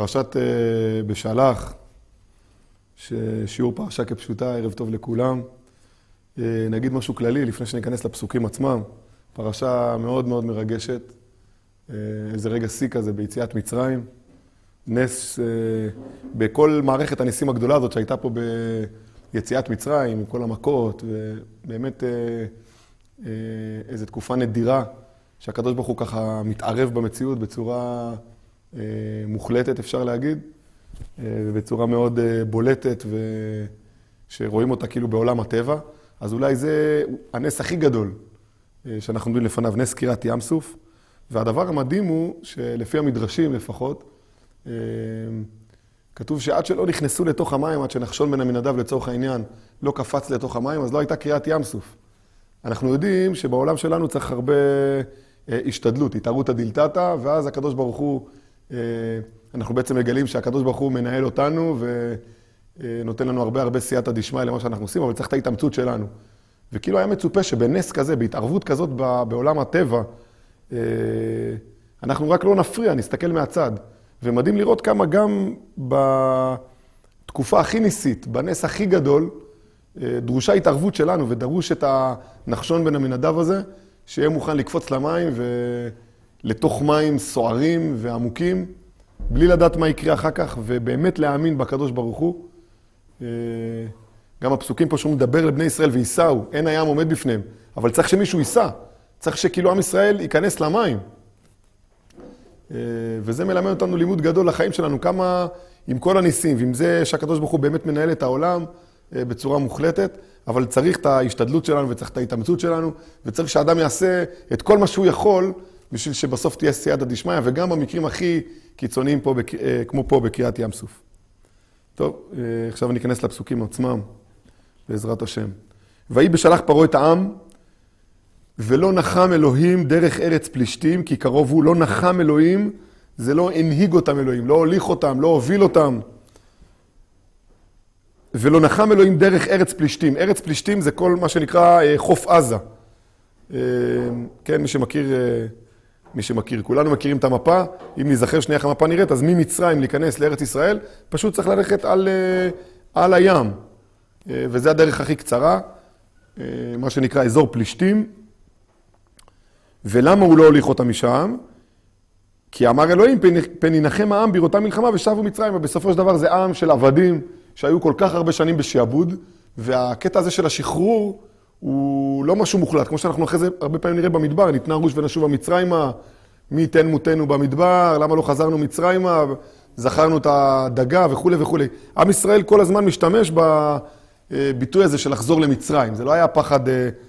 פרשת בשלח, שיעור פרשה כפשוטה, ערב טוב לכולם. נגיד משהו כללי לפני שניכנס לפסוקים עצמם. פרשה מאוד מאוד מרגשת, איזה רגע שיא כזה ביציאת מצרים. נס בכל מערכת הניסים הגדולה הזאת שהייתה פה ביציאת מצרים, עם כל המכות, ובאמת איזו תקופה נדירה שהקדוש ברוך הוא ככה מתערב במציאות בצורה מוחלטת, אפשר להגיד, ובצורה מאוד בולטת שרואים אותה כאילו בעולם הטבע. אז אולי זה הנס הכי גדול שאנחנו עומדים לפניו, נס קריעת ים סוף. והדבר המדהים הוא שלפי המדרשים לפחות, כתוב שעד שלא נכנסו לתוך המים, עד שנחשון בן עמינדב לצורך העניין לא קפץ לתוך המים, אז לא הייתה קריעת ים סוף. אנחנו יודעים שבעולם שלנו צריך הרבה השתדלות, התערותא דילתתא, ואז הקדוש ברוך הוא, אנחנו בעצם מגלים שהקדוש ברוך הוא מנהל אותנו ונותן לנו הרבה סייעתא דשמיא למה שאנחנו עושים, אבל צריך את ההתאמצות שלנו. וכאילו היה מצופה שבנס כזה, בהתערבות כזאת בעולם הטבע, אנחנו רק לא נפריע, נסתכל מהצד. ומדהים לראות כמה גם בתקופה הכי ניסית, בנס הכי גדול, דרושה התערבות שלנו ודרוש את הנחשון בן עמינדב הזה, שיהיה מוכן לקפוץ למים ולתוך מים סוערים ועמוקים, בלי לדעת מה יקרה אחר כך, ובאמת להאמין בקדוש ברוך הוא. גם הפסוקים פה שהוא מדבר לבני ישראל וייסעו, אין הים עומד בפניהם, אבל צריך שמישהו ייסע, צריך שכאילו עם ישראל ייכנס למים. וזה מלמד אותנו לימוד גדול לחיים שלנו, כמה עם כל הניסים, ועם זה שהקדוש ברוך הוא באמת מנהל את העולם בצורה מוחלטת, אבל צריך את ההשתדלות שלנו וצריך את ההתאמצות שלנו, וצריך שהאדם יעשה את כל מה שהוא יכול, בשביל שבסוף תהיה סייעתא דשמיא, וגם במקרים הכי קיצוניים פה, כמו פה בקריעת ים סוף. טוב, עכשיו ניכנס לפסוקים עצמם, בעזרת השם. ויהי בשלח פרעה את העם, ולא נחם אלוהים דרך ארץ פלישתים, כי קרוב הוא, לא נחם אלוהים, זה לא הנהיג אותם אלוהים, לא הוליך אותם, לא הוביל אותם. ולא נחם אלוהים דרך ארץ פלישתים. ארץ פלישתים זה כל מה שנקרא חוף עזה. כן, מי שמכיר, כולנו מכירים את המפה. אם נזכר שנייה איך המפה נראית, אז ממצרים להיכנס לארץ ישראל, פשוט צריך ללכת על הים. וזה הדרך הכי קצרה, מה שנקרא אזור פלישתים. ולמה הוא לא הוליך אותם משם? כי אמר אלוהים, פן ינחם העם בראותם מלחמה ושבו מצרים, ובסופו של דבר זה עם של עבדים שהיו כל כך הרבה שנים בשעבוד, והקטע הזה של השחרור הוא לא משהו מוחלט, כמו שאנחנו אחרי זה הרבה פעמים נראה במדבר, ניתנה רוש ונשובה מצרימה, מי ייתן מותנו במדבר, למה לא חזרנו מצרימה, זכרנו את הדגה וכו' וכו'. עם ישראל כל הזמן משתמש בביטוי הזה של לחזור למצרים, זה לא היה פחד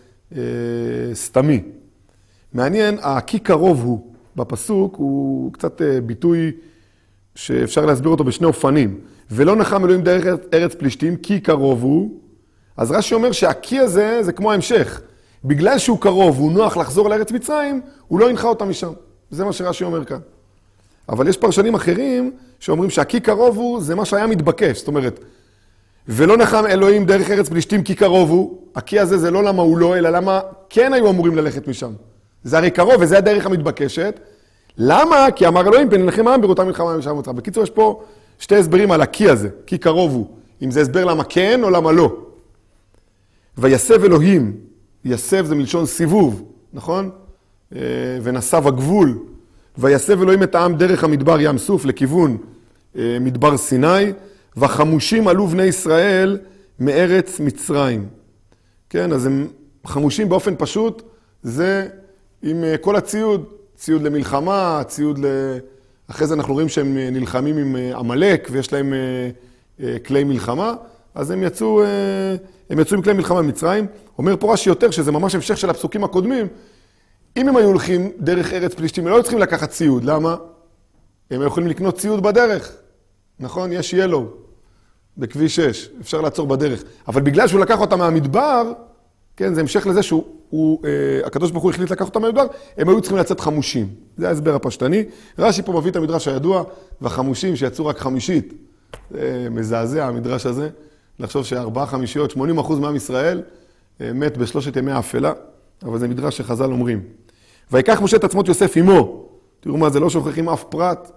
סתמי. מעניין, כי קרוב הוא בפסוק, הוא קצת ביטוי שאפשר להסביר אותו בשני אופנים. ולא נחם אלוהים דרך ארץ פלישתים, כי קרוב הוא. אז רש"י אומר שהקי הזה זה כמו ההמשך. בגלל שהוא קרוב, הוא נוח לחזור לארץ מצרים, הוא לא ינחה אותם משם. זה מה שרש"י אומר כאן. אבל יש פרשנים אחרים שאומרים שהקי קרוב הוא, זה מה שהיה מתבקש. זאת אומרת, ולא נחם אלוהים דרך ארץ פלישתים, כי קרוב הוא. הקי הזה זה לא למה הוא לא, אלא למה כן היו אמורים ללכת משם. זה הרי קרוב, וזה הדרך המתבקשת. למה? כי אמר אלוהים, פן ינחם העם בראותם מלחמה משם מצרים. בקיצור, יש פה שתי הסברים על הקי הזה, כי קרוב הוא. אם זה הסבר למה כן או למה לא. ויסב אלוהים, יסב זה מלשון סיבוב, נכון? ונסב הגבול. ויסב אלוהים את העם דרך המדבר ים סוף לכיוון מדבר סיני, וחמושים עלו בני ישראל מארץ מצרים. כן, אז הם חמושים באופן פשוט, זה עם כל הציוד, ציוד למלחמה, ציוד אחרי זה אנחנו רואים שהם נלחמים עם עמלק ויש להם כלי מלחמה, אז הם יצאו עם כלי מלחמה במצרים. אומר פה רש"י יותר שזה ממש המשך של הפסוקים הקודמים. אם הם היו הולכים דרך ארץ פלישתים, הם לא צריכים לקחת ציוד. למה? הם יכולים לקנות ציוד בדרך. נכון? יש ילו בכביש 6, אפשר לעצור בדרך. אבל בגלל שהוא לקח אותם מהמדבר, כן, זה המשך לזה הקדוש ברוך הוא החליט לקח אותם מהמדבר, הם היו צריכים לצאת חמושים. זה ההסבר הפשטני. רש"י פה מביא את המדרש הידוע, והחמושים שיצאו רק חמישית. זה מזעזע המדרש הזה. לחשוב ש4 חמישיות, 80% מעם ישראל, מת בשלושת ימי האפלה, אבל זה מדרש שחז"ל אומרים. ויקח משה את עצמות יוסף עמו. תראו מה, זה לא שוכחים אף פרט,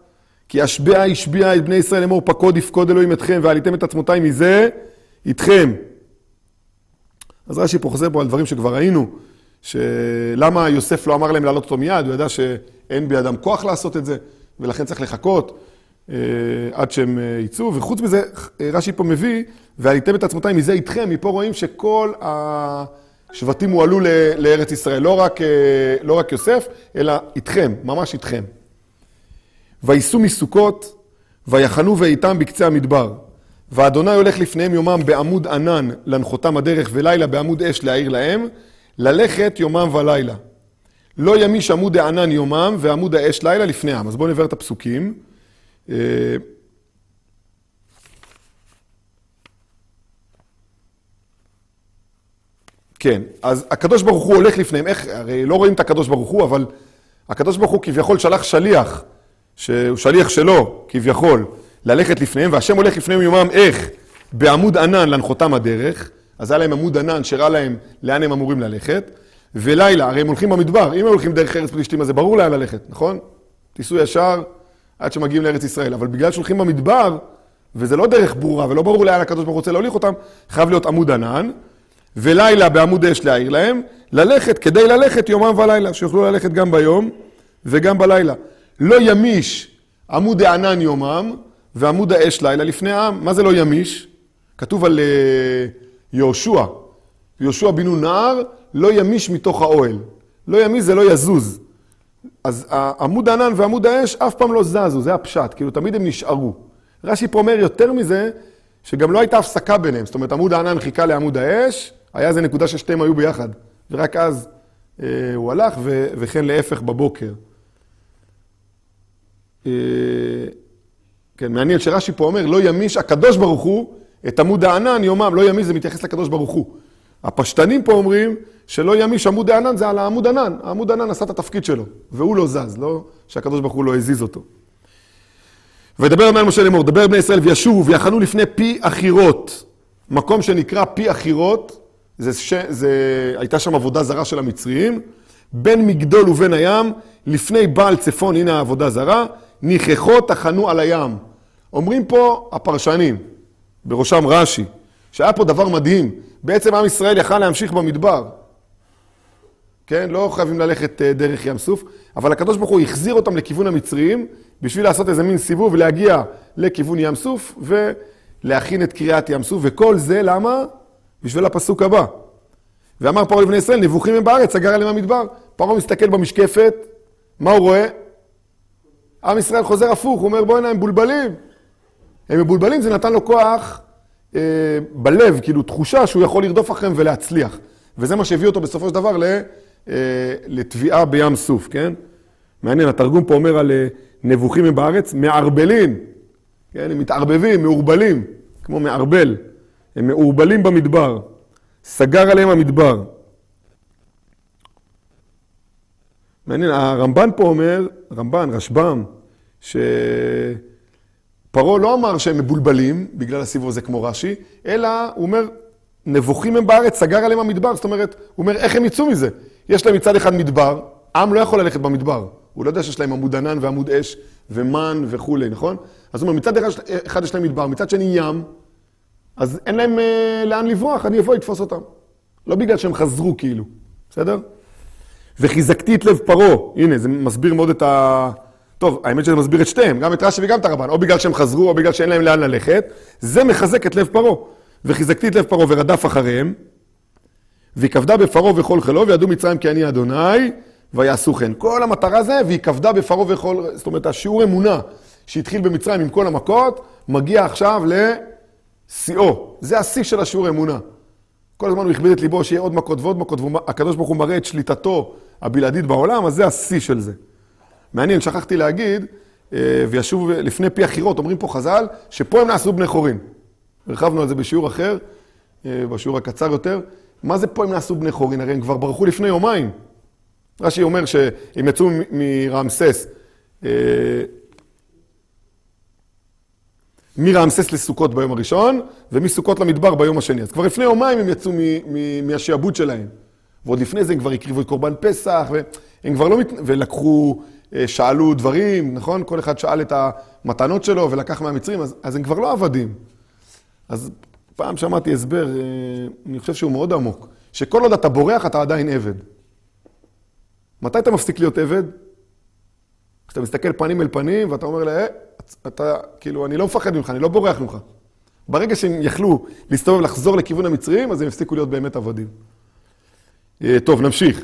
כי השביע את בני ישראל לאמור פקוד יפקוד אלוהים אתכם ועליתם את עצמותי מזה איתכם. אז רש"י פה חוזר פה על דברים שכבר ראינו, שלמה יוסף לא אמר להם לעלות אותו מיד, הוא ידע שאין בידם כוח לעשות את זה, ולכן צריך לחכות עד שהם יצאו, וחוץ מזה רש"י פה מביא, ועליתם את עצמותי מזה איתכם, מפה רואים שכל השבטים הועלו לארץ ישראל, לא רק יוסף, אלא איתכם, ממש איתכם. וייסעו מסוכות, ויחנו ואיתם בקצה המדבר. ואדוני הולך לפניהם יומם בעמוד ענן לנחותם הדרך, ולילה בעמוד אש להעיר להם, ללכת יומם ולילה. לא ימיש עמוד הענן יומם ועמוד האש לילה לפניהם. אז בואו נעבר את הפסוקים. כן, אז הקדוש ברוך הוא הולך לפניהם, הרי לא רואים את הקדוש ברוך הוא, אבל הקדוש ברוך הוא כביכול שלח שליח, שהוא שליח שלו כביכול, ללכת לפניהם, והשם הולך לפניהם יומם איך? בעמוד ענן לנחותם הדרך, אז היה להם עמוד ענן שראה להם לאן הם אמורים ללכת, ולילה, הרי הם הולכים במדבר, אם הם הולכים דרך ארץ פלישתים, אז זה ברור לאן ללכת, נכון? תיסעו ישר עד שמגיעים לארץ ישראל, אבל בגלל שהולכים במדבר, וזה לא דרך ברורה, ולא ברור לאן הקדוש ברוך הוא רוצה להוליך אותם, חייב להיות עמוד ענן, ולילה בעמוד אש להעיר להם, ללכת, כדי ללכת יומם ולילה, שיוכלו ללכת גם ביום וגם בלילה. לא ימיש עמוד הענן יומם, ועמוד האש לילה לפני העם. מה זה לא ימיש? כתוב על יהושע. יהושע בן נון נער, לא ימיש מתוך האוהל. לא ימיש זה לא יזוז. אז עמוד הענן ועמוד האש אף פעם לא זזו, זה הפשט, כאילו תמיד הם נשארו. רש"י פה אומר יותר מזה, שגם לא הייתה הפסקה ביניהם. זאת אומרת, עמוד הענן חיכה לעמוד האש, היה איזה נקודה ששתיהם היו ביחד. ורק אז הוא הלך, וכן להפך בבוקר. כן, מעניין שרש"י פה אומר, לא ימיש הקדוש ברוך הוא את עמוד הענן יומם, לא ימיש זה מתייחס לקדוש ברוך הוא. הפשטנים פה אומרים שלא ימיש עמוד הענן זה על העמוד ענן, העמוד ענן עשה את התפקיד שלו, והוא לא זז, לא שהקדוש ברוך הוא לא הזיז אותו. ודבר אמן משה לאמור, דבר בני ישראל וישובו ויחנו לפני פי אחירות, מקום שנקרא פי אחירות, הייתה שם עבודה זרה של המצריים, בין מגדול ובין הים, לפני בעל צפון, הנה העבודה זרה, ניחחות תחנו על הים. אומרים פה הפרשנים, בראשם רש"י, שהיה פה דבר מדהים. בעצם עם ישראל יכל להמשיך במדבר. כן, לא חייבים ללכת דרך ים סוף, אבל הקדוש ברוך הוא החזיר אותם לכיוון המצריים, בשביל לעשות איזה מין סיבוב ולהגיע לכיוון ים סוף, ולהכין את קריאת ים סוף, וכל זה למה? בשביל הפסוק הבא. ואמר פרעה לבני ישראל, נבוכים הם בארץ, סגר עליהם המדבר. פרעה מסתכל במשקפת, מה הוא רואה? עם ישראל חוזר הפוך, הוא אומר, בוא הנה, הם מבולבלים. הם מבולבלים, זה נתן לו כוח בלב, כאילו תחושה שהוא יכול לרדוף אחריהם ולהצליח. וזה מה שהביא אותו בסופו של דבר לתביעה בים סוף, כן? מעניין, התרגום פה אומר על נבוכים הם בארץ, מערבלים. כן, הם מתערבבים, מעורבלים, כמו מערבל. הם מעורבלים במדבר. סגר עליהם המדבר. מעניין, הרמב"ן פה אומר, רשב"ם, שפרעה לא אמר שהם מבולבלים, בגלל הסיבוב הזה כמו רש"י, אלא הוא אומר, נבוכים הם בארץ, סגר עליהם המדבר. זאת אומרת, הוא אומר, איך הם יצאו מזה? יש להם מצד אחד מדבר, עם לא יכול ללכת במדבר. הוא לא יודע שיש להם עמוד ענן ועמוד אש ומן וכו', נכון? אז הוא אומר, מצד אחד יש להם מדבר, מצד שני ים, אז אין להם לאן לברוח, אני אבוא לתפוס אותם. לא בגלל שהם חזרו כאילו, בסדר? וחיזקתי את לב פרעה, הנה, זה מסביר מאוד את טוב, האמת שזה מסביר את שתיהם, גם את רש"י וגם את הרמב"ן, או בגלל שהם חזרו, או בגלל שאין להם לאן ללכת, זה מחזק את לב פרעה. וחיזקתי את לב פרעה ורדף אחריהם, ויקבדה בפרעה וכל חילו, וידעו מצרים כי אני אדוני, ויעשו כן. כל המטרה זה, ויקבדה בפרעה וכל, זאת אומרת, השיעור אמונה שהתחיל במצרים עם כל המכות, מגיע עכשיו לשיאו. זה השיא של השיעור אמונה. כל הזמן הוא הכביד את ליבו שיהיה עוד מכות ועוד מכות, והקדוש ברוך הוא מראה את שליטתו הבלעדית בעולם, אז זה השיא של זה. מעניין, שכחתי להגיד, וישוב לפני פי אחירות, אומרים פה חז"ל, שפה הם נעשו בני חורין. הרחבנו על זה בשיעור אחר, בשיעור הקצר יותר. מה זה פה הם נעשו בני חורין? הרי הם כבר ברחו לפני יומיים. רש"י אומר שהם יצאו מרעמסס, מרעמסס לסוכות ביום הראשון, ומסוכות למדבר ביום השני. אז כבר לפני יומיים הם יצאו מהשעבוד שלהם. ועוד לפני זה הם כבר הקריבו את קורבן פסח, והם כבר לא ולקחו שאלו דברים, נכון? כל אחד שאל את המתנות שלו ולקח מהמצרים, אז הם כבר לא עבדים. אז פעם שמעתי הסבר, אני חושב שהוא מאוד עמוק, שכל עוד אתה בורח, אתה עדיין עבד. מתי אתה מפסיק להיות עבד? כשאתה מסתכל פנים אל פנים, ואתה אומר לה, אתה, כאילו, אני לא מפחד ממך, אני לא בורח ממך. ברגע שהם יכלו להסתובב, לחזור לכיוון המצרים, אז הם הפסיקו להיות באמת עבדים. טוב, נמשיך.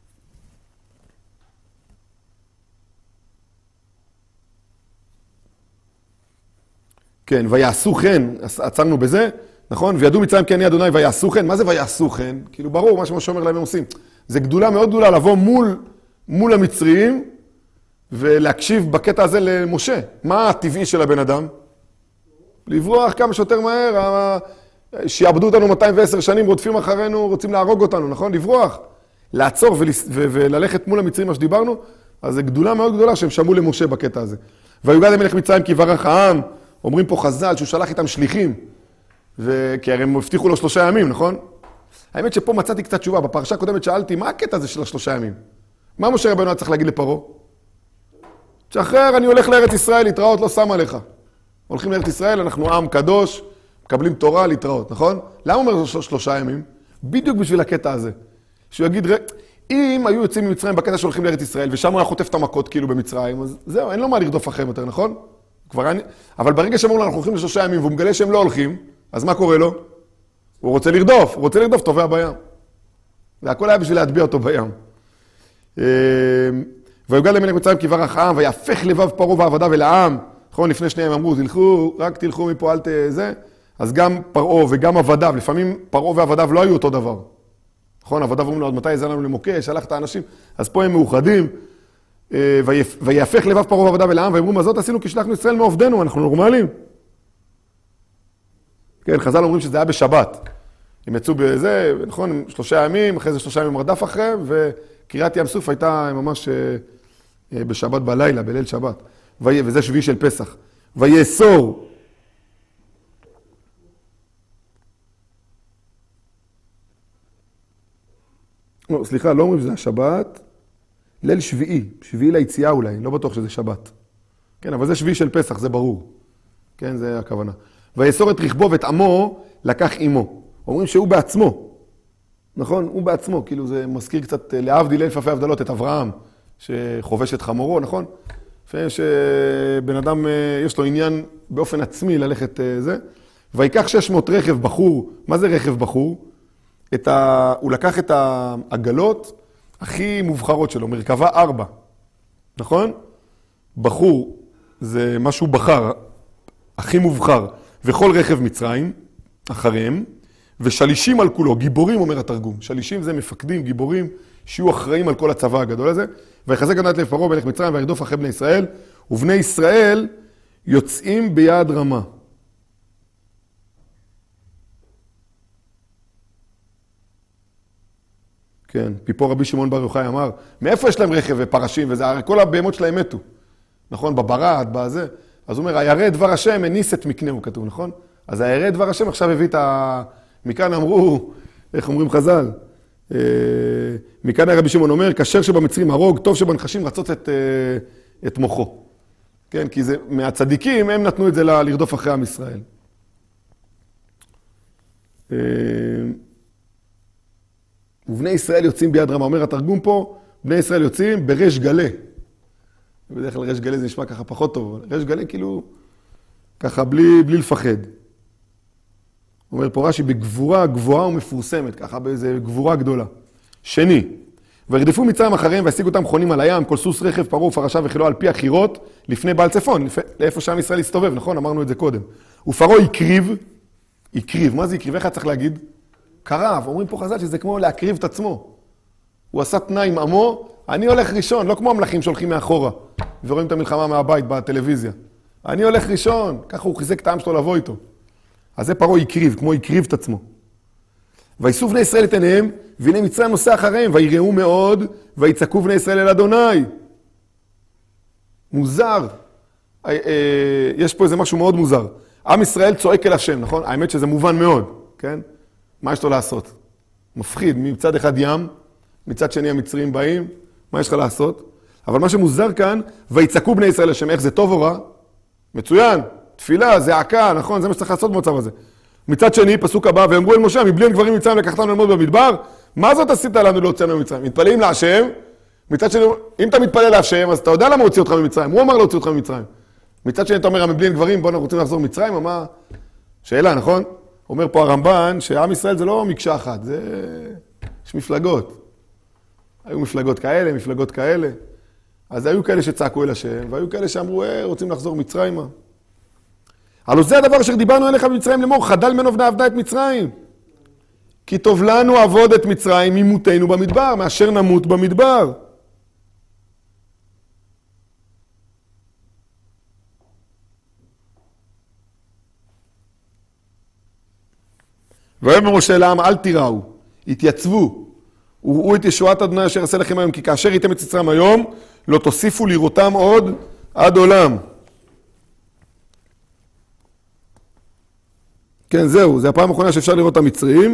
כן, ויעשו כן, עצרנו בזה, נכון? וידעו מצרים כי אני אדוני ויעשו כן. מה זה ויעשו כן? כאילו ברור, מה שמשה אומר להם הם עושים. זה גדולה מאוד גדולה לבוא מול המצרים, ולהקשיב בקטע הזה למשה. מה הטבעי של הבן אדם? לברוח כמה שיותר מהר, שיעבדו אותנו 210 שנים, רודפים אחרינו, רוצים להרוג אותנו, נכון? לברוח. לעצור וללכת מול המצרים, מה שדיברנו, אז זה גדולה מאוד גדולה שהם שמעו למשה בקטע הזה. ויוגד המלך מצרים כי יברך העם, אומרים פה חז"ל שהוא שלח איתם שליחים, כי הרי הם הבטיחו לו 3 ימים, נכון? האמת שפה מצאתי קצת תשובה, בפרשה הקודמת שאלתי, מה הקטע הזה של 3 ימים? מה משה רבנו היה צריך להגיד לפרעה? שחרר, אני הולך לארץ ישראל, להתראות, לא שם עליך. הולכים לארץ ישראל, אנחנו עם קדוש, מקבלים תורה, להתראות, נכון? למה אומר 3 ימים? בדיוק בשביל הקטע הזה. שהוא יגיד, אם היו יוצאים ממצרים בקטע שהולכים לארץ ישראל, ושם הוא היה חוטף את המכות כאילו במצרים, אז זהו, אין לו מה לרדוף אחריהם יותר, נכון? אבל ברגע שאמרו לו, אנחנו הולכים ל3 ימים, והוא מגלה שהם לא הולכים, אז מה קורה לו? הוא רוצה לרדוף, טובע בים. והכל היה בשביל להטביע אותו בים. ויוגד למלך מצרים כי יברך העם, ויהפך לבב פרעה ועבדיו אל העם. נכון, לפני 2 ימים אמרו, רק תלכו מפה, אל זה. אז גם פרעה וגם עבדיו, לפעמים פרעה ועבדיו לא היו אותו דבר. נכון, עבדיו אומרים לו, עד מתי זה לנו למוקש, שלח את האנשים. אז פה הם מאוחדים. ויהפך לבב פרעה ועבדיו אל העם, ואמרו, מה זאת עשינו כי שלחנו ישראל מעובדנו, אנחנו נורמלים. כן, חז"ל אומרים שזה היה בשבת. הם יצאו בזה, נכון, 3 ימים, אחרי זה 3 ימים מרדף אחריהם, וקריאת ים סוף הייתה ממש בשבת בלילה, בליל שבת. וזה שביעי של פסח. ויאסור. לא, סליחה, לא אומרים שזה השבת. ליל שביעי ליציאה אולי, לא בטוח שזה שבת. כן, אבל זה שביעי של פסח, זה ברור. כן, זה הכוונה. ויאסור את רכבו ואת עמו לקח עמו. אומרים שהוא בעצמו. נכון? הוא בעצמו, כאילו זה מזכיר קצת להבדיל אלף אלפי הבדלות את אברהם, שחובש את חמורו, נכון? שבן אדם יש לו עניין באופן עצמי ללכת זה. ויקח 600 רכב בחור. מה זה רכב בחור? הוא לקח את העגלות הכי מובחרות שלו, מרכבה 4. נכון? בחור זה משהו בחר, הכי מובחר, וכל רכב מצרים, אחריהם, ושלישים על כולו, גיבורים אומר התרגום. שלישים זה מפקדים, גיבורים, שיהיו אחראים על כל הצבא הגדול הזה. ויחזק אדוני את לב פרעה מלך מצרים וירדוף אחרי בני ישראל, ובני ישראל יוצאים ביד רמה. כן, פיפור רבי שמעון בר יוחאי אמר, מאיפה יש להם רכב ופרשים וזה? הרי כל הבהמות שלהם מתו. נכון, בברד, בזה. אז הוא אומר, הירא דבר השם הניס את מקנהו, כתוב, נכון? אז הירא דבר השם עכשיו הביא את מכאן אמרו, איך אומרים חז"ל? מכאן רבי שמעון אומר, כשר שבמצרים הרוג, טוב שבנחשים רצות את מוחו. כן, כי זה, מהצדיקים הם נתנו את זה לרדוף אחרי עם ישראל. ובני ישראל יוצאים ביד רמה. אומר התרגום פה, בני ישראל יוצאים בריש גלה. בדרך כלל ריש גלה זה נשמע ככה פחות טוב, אבל ריש גלה כאילו ככה בלי לפחד. אומר פה רש"י, בגבורה גבוהה ומפורסמת, ככה באיזו גבורה גדולה. שני, ורדפו מצרים אחריהם והשיגו אותם חונים על הים, כל סוס רכב פרעה ופרשה וחילו על פי החירות, לפני בעל צפון, לאיפה שעם ישראל הסתובב, נכון? אמרנו את זה קודם. ופרעה הקריב, מה זה הקריב? איך היה צריך להגיד? קרב, אומרים פה חז"ל שזה כמו להקריב את עצמו. הוא עשה תנאי עם עמו, אני הולך ראשון, לא כמו המלכים שהולכים מאחורה, ורואים את המלחמה מהבית בטלוויזיה. אני הולך ראשון, ככה הוא חיזק את העם שלו לבוא איתו. אז זה פרעה הקריב, כמו הקריב את עצמו. ויסעו בני ישראל את עיניהם, והנה מצרים נוסע אחריהם, ויראו מאוד, ויצעקו בני ישראל אל אדוני. מוזר. יש פה איזה משהו מאוד מוזר. עם ישראל צועק אל השם, נכון? האמת שזה מובן מאוד, כן? מה יש לו לעשות? מפחיד, מצד אחד ים, מצד שני המצרים באים, מה יש לך לעשות? אבל מה שמוזר כאן, ויצעקו בני ישראל לשם, איך זה טוב או רע? מצוין, תפילה, זעקה, נכון, זה מה שצריך לעשות במצב הזה. מצד שני, פסוק הבא, ואמרו אל משה, מבלי אין גברים מצרים לקחתנו ללמוד במדבר, מה זאת עשית לנו להוציאנו ממצרים? מתפללים להשם, מצד שני, אם אתה מתפלל להשם, אז אתה יודע למה הוציא אותך ממצרים, הוא אמר להוציא אותך ממצרים. מצד שני, אתה אומר, מבלי אין גברים, בואו אנחנו רוצים לחזור ממצרים, או מה? שאלה, נכון? אומר פה הרמב"ן, שעם ישראל זה לא מקשה אחת, יש מפלגות. היו מפלגות כאלה, מפלגות כאלה. אז היו כאלה שצעקו אל השם, והיו כאלה שאמרו, רוצים לחזור מצרימה. הלוא זה הדבר אשר דיברנו אליך במצרים לאמור, חדל ממנו ונעבדה את מצרים. כי טוב לנו עבוד את מצרים ממותנו במדבר, מאשר נמות במדבר. ויאמר משה לעם, אל תיראו, התייצבו, וראו את ישועת ה' אשר עשה לכם היום, כי כאשר ראיתם את מצרים היום, לא תוסיפו לראותם עוד עד עולם. כן, זהו, זה הפעם האחרונה שאפשר לראות את המצרים.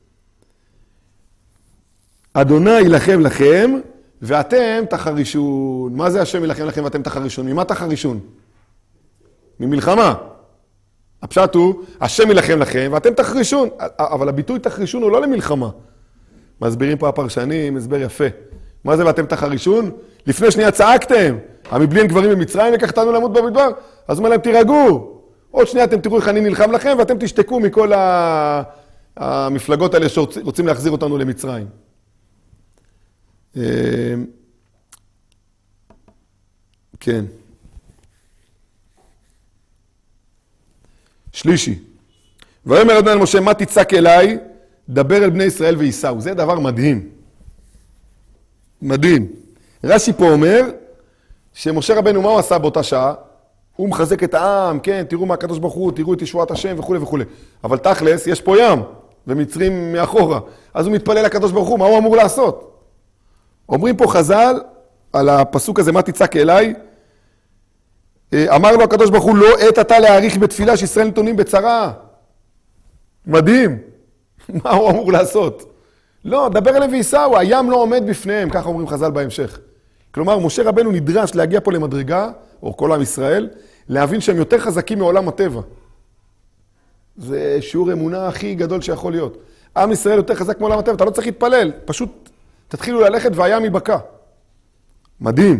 אדוני ילחם לכם, ואתם תחרישון. מה זה השם ילחם לכם ואתם תחרישון? ממה תחרישון? ממלחמה. הפשט הוא, השם ילחם לכם ואתם תחרישון. אבל הביטוי תחרישון הוא לא למלחמה. מסבירים פה הפרשנים, הסבר יפה. מה זה ואתם תחרישון? לפני שנייה צעקתם, המבלי אין גברים במצרים לקחתנו למות במדבר. אז אומר להם, תירגעו. עוד שנייה אתם תראו איך אני נלחם לכם, ואתם תשתקו מכל המפלגות האלה שרוצים להחזיר אותנו למצרים. כן. שלישי. ויאמר אדוני אל משה, מה תצעק אליי? דבר אל בני ישראל וייסעו. זה דבר מדהים. מדהים. רש"י פה אומר, שמשה רבנו מה הוא עשה באותה שעה? הוא מחזק את העם, כן, תראו מה הקדוש ברוך הוא, תראו את ישועת השם וכו' וכו'. אבל תכלס, יש פה ים, ומצרים מאחורה. אז הוא מתפלל לקדוש ברוך הוא, מה הוא אמור לעשות? אומרים פה חז"ל, על הפסוק הזה, מה תצעק אליי? אמר לו הקדוש ברוך הוא, לא עת אתה להעריך בתפילה שישראל נתונים בצרה. מדהים. מה הוא אמור לעשות? לא, דבר אליהם וייסעו, הים לא עומד בפניהם, ככה אומרים חז"ל בהמשך. כלומר, משה רבנו נדרש להגיע פה למדרגה, או כל עם ישראל, להבין שהם יותר חזקים מעולם הטבע. זה שיעור אמונה הכי גדול שיכול להיות. עם ישראל יותר חזק מעולם הטבע, אתה לא צריך להתפלל, פשוט תתחילו ללכת והים ייבקע. מדהים.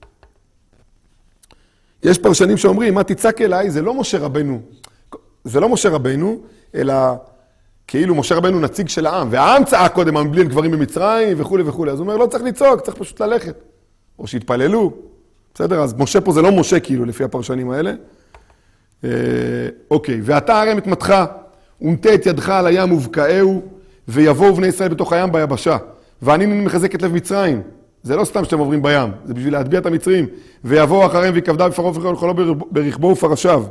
יש פרשנים שאומרים, מה תצעק אליי, זה לא משה רבנו. זה לא משה רבנו, אלא כאילו משה רבנו נציג של העם, והעם צעק קודם, מבלי אין גברים במצרים וכו' וכו'. אז הוא אומר, לא צריך לצעוק, צריך פשוט ללכת. או שיתפללו. בסדר, אז משה פה זה לא משה כאילו, לפי הפרשנים האלה. אוקיי, ואתה הרם את מתך, ונטה את ידך על הים ובקעהו, ויבואו בני ישראל בתוך הים ביבשה. ואני מחזק את לב מצרים. זה לא סתם שאתם עוברים בים, זה בשביל להטביע את המצרים. ויבואו אחריהם ויקבדה בפרעה וכל ברכבו ופרשיו.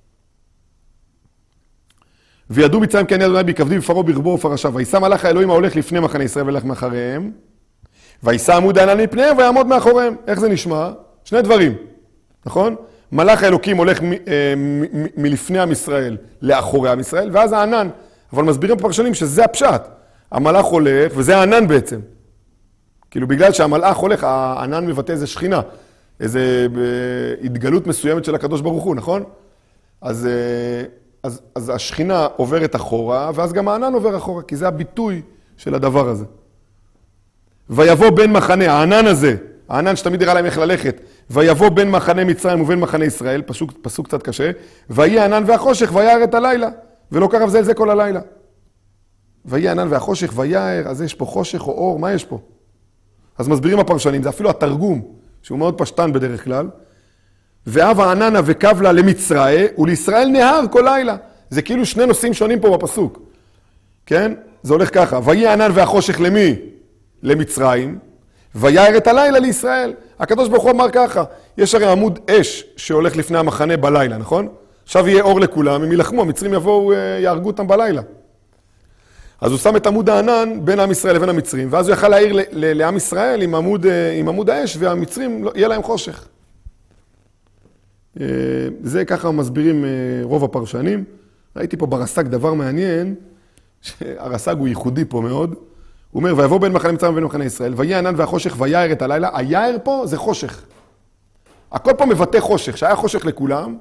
וידעו מצרים כי אני אדוני ביקבדי בפרעה ברכבו ופרשיו. וישא מלאך האלוהים ההולך לפני מחנה ישראל ולך מאחריהם. וישא עמוד הענן מפניהם ויעמוד מאחוריהם. איך זה נשמע? שני דברים, נכון? מלאך האלוקים הולך מלפני עם ישראל לאחורי עם ישראל, ואז הענן. אבל מסבירים בפרשנים שזה הפשט. המלאך הולך, וזה הענן בעצם. כאילו בגלל שהמלאך הולך, הענן מבטא איזה שכינה, איזה התגלות מסוימת של הקדוש ברוך הוא, נכון? אז השכינה עוברת אחורה, ואז גם הענן עובר אחורה, כי זה הביטוי של הדבר הזה. ויבוא בין מחנה, הענן הזה, הענן שתמיד יראה להם איך ללכת, ויבוא בין מחנה מצרים ובין מחנה ישראל, פסוק קצת קשה, ויהי הענן והחושך ויער את הלילה, ולא קרב זה אל זה כל הלילה. ויהי הענן והחושך ויער, אז יש פה חושך או אור, מה יש פה? אז מסבירים הפרשנים, זה אפילו התרגום, שהוא מאוד פשטן בדרך כלל, ואב העננה וקו לה למצרים, ולישראל נהר כל לילה. זה כאילו שני נושאים שונים פה בפסוק. כן? זה הולך ככה, ויהי הענן והחושך למי? למצרים, ויער את הלילה לישראל. הקדוש ברוך הוא אמר ככה, יש הרי עמוד אש שהולך לפני המחנה בלילה, נכון? עכשיו יהיה אור לכולם, הם ילחמו, המצרים יבואו, יהרגו אותם בלילה. אז הוא שם את עמוד הענן בין עם ישראל לבין המצרים, ואז הוא יכל להעיר לעם ישראל עם עמוד האש, והמצרים יהיה להם חושך. זה ככה מסבירים רוב הפרשנים. ראיתי פה ברס"ג דבר מעניין, שהרס"ג הוא ייחודי פה מאוד. הוא אומר, ויבוא בין מחנה מצרים ובין מחנה ישראל, ויהיה ענן והחושך ויער את הלילה. היער פה זה חושך. הכל פה מבטא חושך, שהיה חושך לכולם,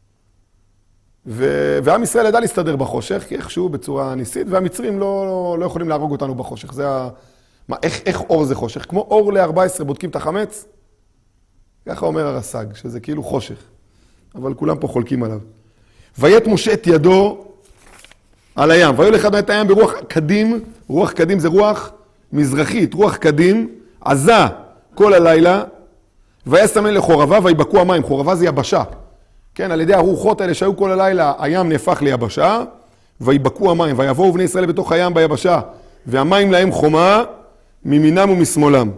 ועם ישראל ידע להסתדר בחושך, כי איכשהו בצורה ניסית, והמצרים לא יכולים להרוג אותנו בחושך. איך אור זה חושך? כמו אור ל-14 בודקים את החמץ, ככה אומר הרס"ג, שזה כאילו חושך. אבל כולם פה חולקים עליו. ויית משה את ידו על הים, ויולך אדוני את הים ברוח קדים, רוח קדים זה רוח מזרחית, רוח קדים, עזה כל הלילה, ויסמן לחורבה ויבקעו המים, חורבה זה יבשה. כן, על ידי הרוחות האלה שהיו כל הלילה, הים נהפך ליבשה, ויבקעו המים, ויבואו בני ישראל בתוך הים ביבשה, והמים להם חומה ממינם ומשמאלם.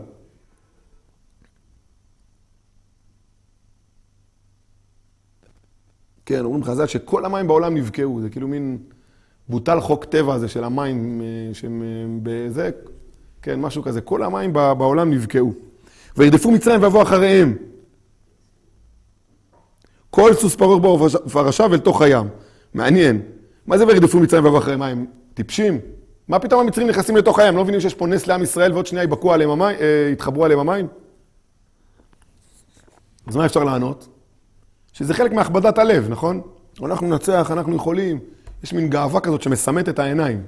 כן, אומרים חז"ל שכל המים בעולם נבקעו, זה כאילו מין בוטל חוק טבע הזה של המים שהם בזה, כן, משהו כזה, כל המים בעולם נבקעו. וירדפו מצרים ויבואו אחריהם. כל סוס פרוך בו ופרשיו אל תוך הים. מעניין. מה זה וירדפו מצרים ויבואו אחריהם? מה, הם טיפשים? מה פתאום המצרים נכנסים לתוך הים? לא מבינים שיש פה נס לעם ישראל ועוד שנייה יבקעו עליהם המים, יתחברו עליהם המים? אז מה אפשר לענות? שזה חלק מהכבדת הלב, נכון? אנחנו ננצח, אנחנו יכולים. יש מין גאווה כזאת שמסמת את העיניים.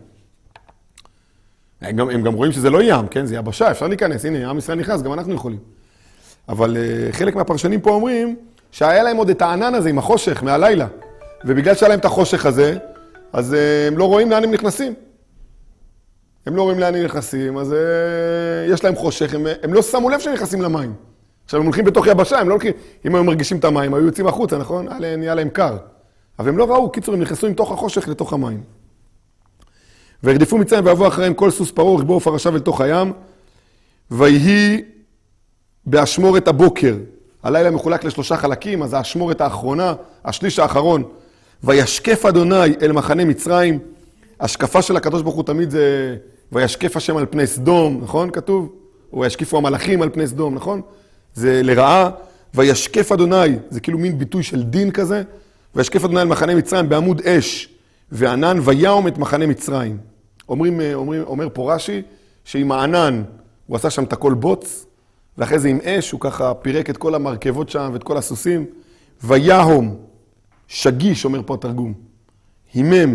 הם גם רואים שזה לא ים, כן? זה יבשה, אפשר להיכנס. הנה, עם ישראל נכנס, גם אנחנו יכולים. אבל חלק מהפרשנים פה אומרים שהיה להם עוד את הענן הזה עם החושך מהלילה. ובגלל שהיה להם את החושך הזה, אז הם לא רואים לאן הם נכנסים. הם לא רואים לאן הם נכנסים, אז יש להם חושך. הם לא שמו לב שהם נכנסים למים. עכשיו הם הולכים בתוך יבשה, הם לא הולכים, אם הם מרגישים את המים, היו יוצאים החוצה, נכון? נהיה להם קר. אבל הם לא ראו, קיצור, הם נכנסו עם תוך החושך לתוך המים. וירדפו מצרים ויבואו אחריהם כל סוס פרוך, רכבו ופרשיו אל תוך הים, ויהי באשמורת הבוקר. הלילה מחולק לשלושה חלקים, אז האשמורת האחרונה, השליש האחרון. וישקף אדוני אל מחנה מצרים. השקפה של הקדוש ברוך הוא תמיד זה, וישקף השם על פני סדום, נכון? כתוב? או ישקיפו המלאכים על פני סדום, נכון? זה לרעה. וישקף אדוני, זה כאילו מין ביטוי של דין כזה. וישקף אדוני על מחנה מצרים בעמוד אש וענן, ויעום את מחנה מצרים. אומר פה רש"י, שעם הענן הוא עשה שם את הכל בוץ, ואחרי זה עם אש הוא ככה פירק את כל המרכבות שם ואת כל הסוסים. ויעום, שגיש, אומר פה התרגום, הימם,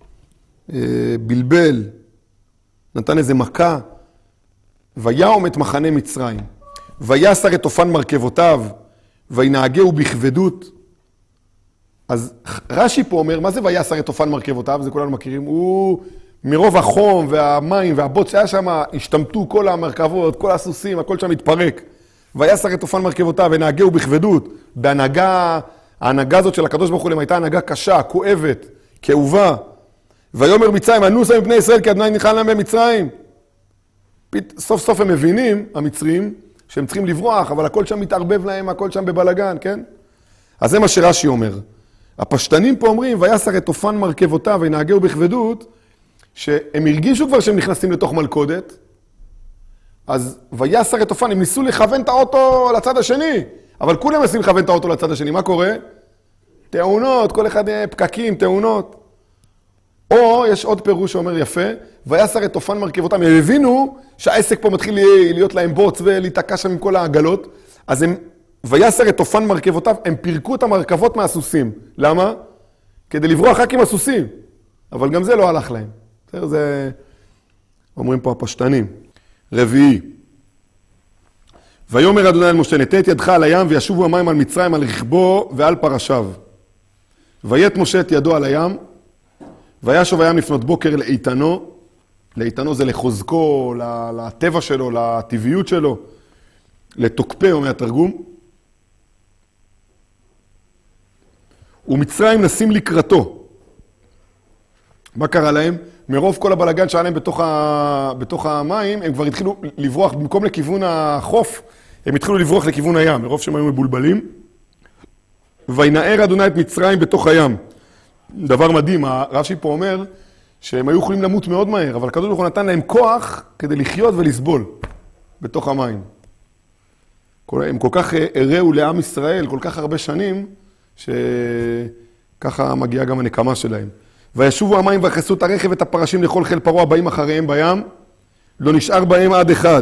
בלבל, נתן איזה מכה, ויעום את מחנה מצרים. ויסר את אופן מרכבותיו, וינהגהו בכבדות. אז רש"י פה אומר, מה זה ויסר את אופן מרכבותיו? זה כולנו מכירים. הוא מרוב החום והמים והבוץ שהיה שם, השתמטו כל המרכבות, כל הסוסים, הכל שם התפרק. ויסר את אופן מרכבותיו, ונהגהו בכבדות. בהנהגה, ההנהגה הזאת של הקדוש ברוך הוא להם הייתה הנהגה קשה, כואבת, כאובה. ויאמר מצרים, אנוסה מפני ישראל, כי אדוני ניחן להם במצרים. סוף סוף הם מבינים, המצרים, שהם צריכים לברוח, אבל הכל שם מתערבב להם, הכל שם בבלגן, כן? אז זה מה שרש"י אומר. הפשטנים פה אומרים, ויסר את אופן מרכבותיו ונהגהו בכבדות, שהם הרגישו כבר שהם נכנסים לתוך מלכודת, אז ויסר את אופן, הם ניסו לכוון את האוטו לצד השני, אבל כולם ניסים לכוון את האוטו לצד השני, מה קורה? תאונות, כל אחד פקקים, תאונות. או יש עוד פירוש שאומר יפה, ויסר את אופן מרכבותם, הם הבינו שהעסק פה מתחיל להיות להם בוץ ולהיתקע שם עם כל העגלות, אז הם, ויסר את אופן מרכבותיו, הם פירקו את המרכבות מהסוסים. למה? כדי לברוח רק עם הסוסים. אבל גם זה לא הלך להם. זה אומרים פה הפשטנים. רביעי. ויאמר אדוני אל משה, נטה את ידך על הים וישובו המים על מצרים, על רכבו ועל פרשיו. ויית משה את ידו על הים, וישוב הים לפנות בוקר לאיתנו. לאיתנו זה לחוזקו, לטבע שלו, לטבעיות שלו, לתוקפה, אומר התרגום. ומצרים נשים לקראתו. מה קרה להם? מרוב כל הבלגן שהיה להם בתוך המים, הם כבר התחילו לברוח, במקום לכיוון החוף, הם התחילו לברוח לכיוון הים, מרוב שהם היו מבולבלים. וינער אדוני את מצרים בתוך הים. דבר מדהים, רש"י פה אומר שהם היו יכולים למות מאוד מהר, אבל הקדוש ברוך הוא נתן להם כוח כדי לחיות ולסבול בתוך המים. הם כל כך הראו לעם ישראל כל כך הרבה שנים, שככה מגיעה גם הנקמה שלהם. וישובו המים ויכסו את הרכב ואת הפרשים לכל חיל פרעה הבאים אחריהם בים, לא נשאר בהם עד אחד.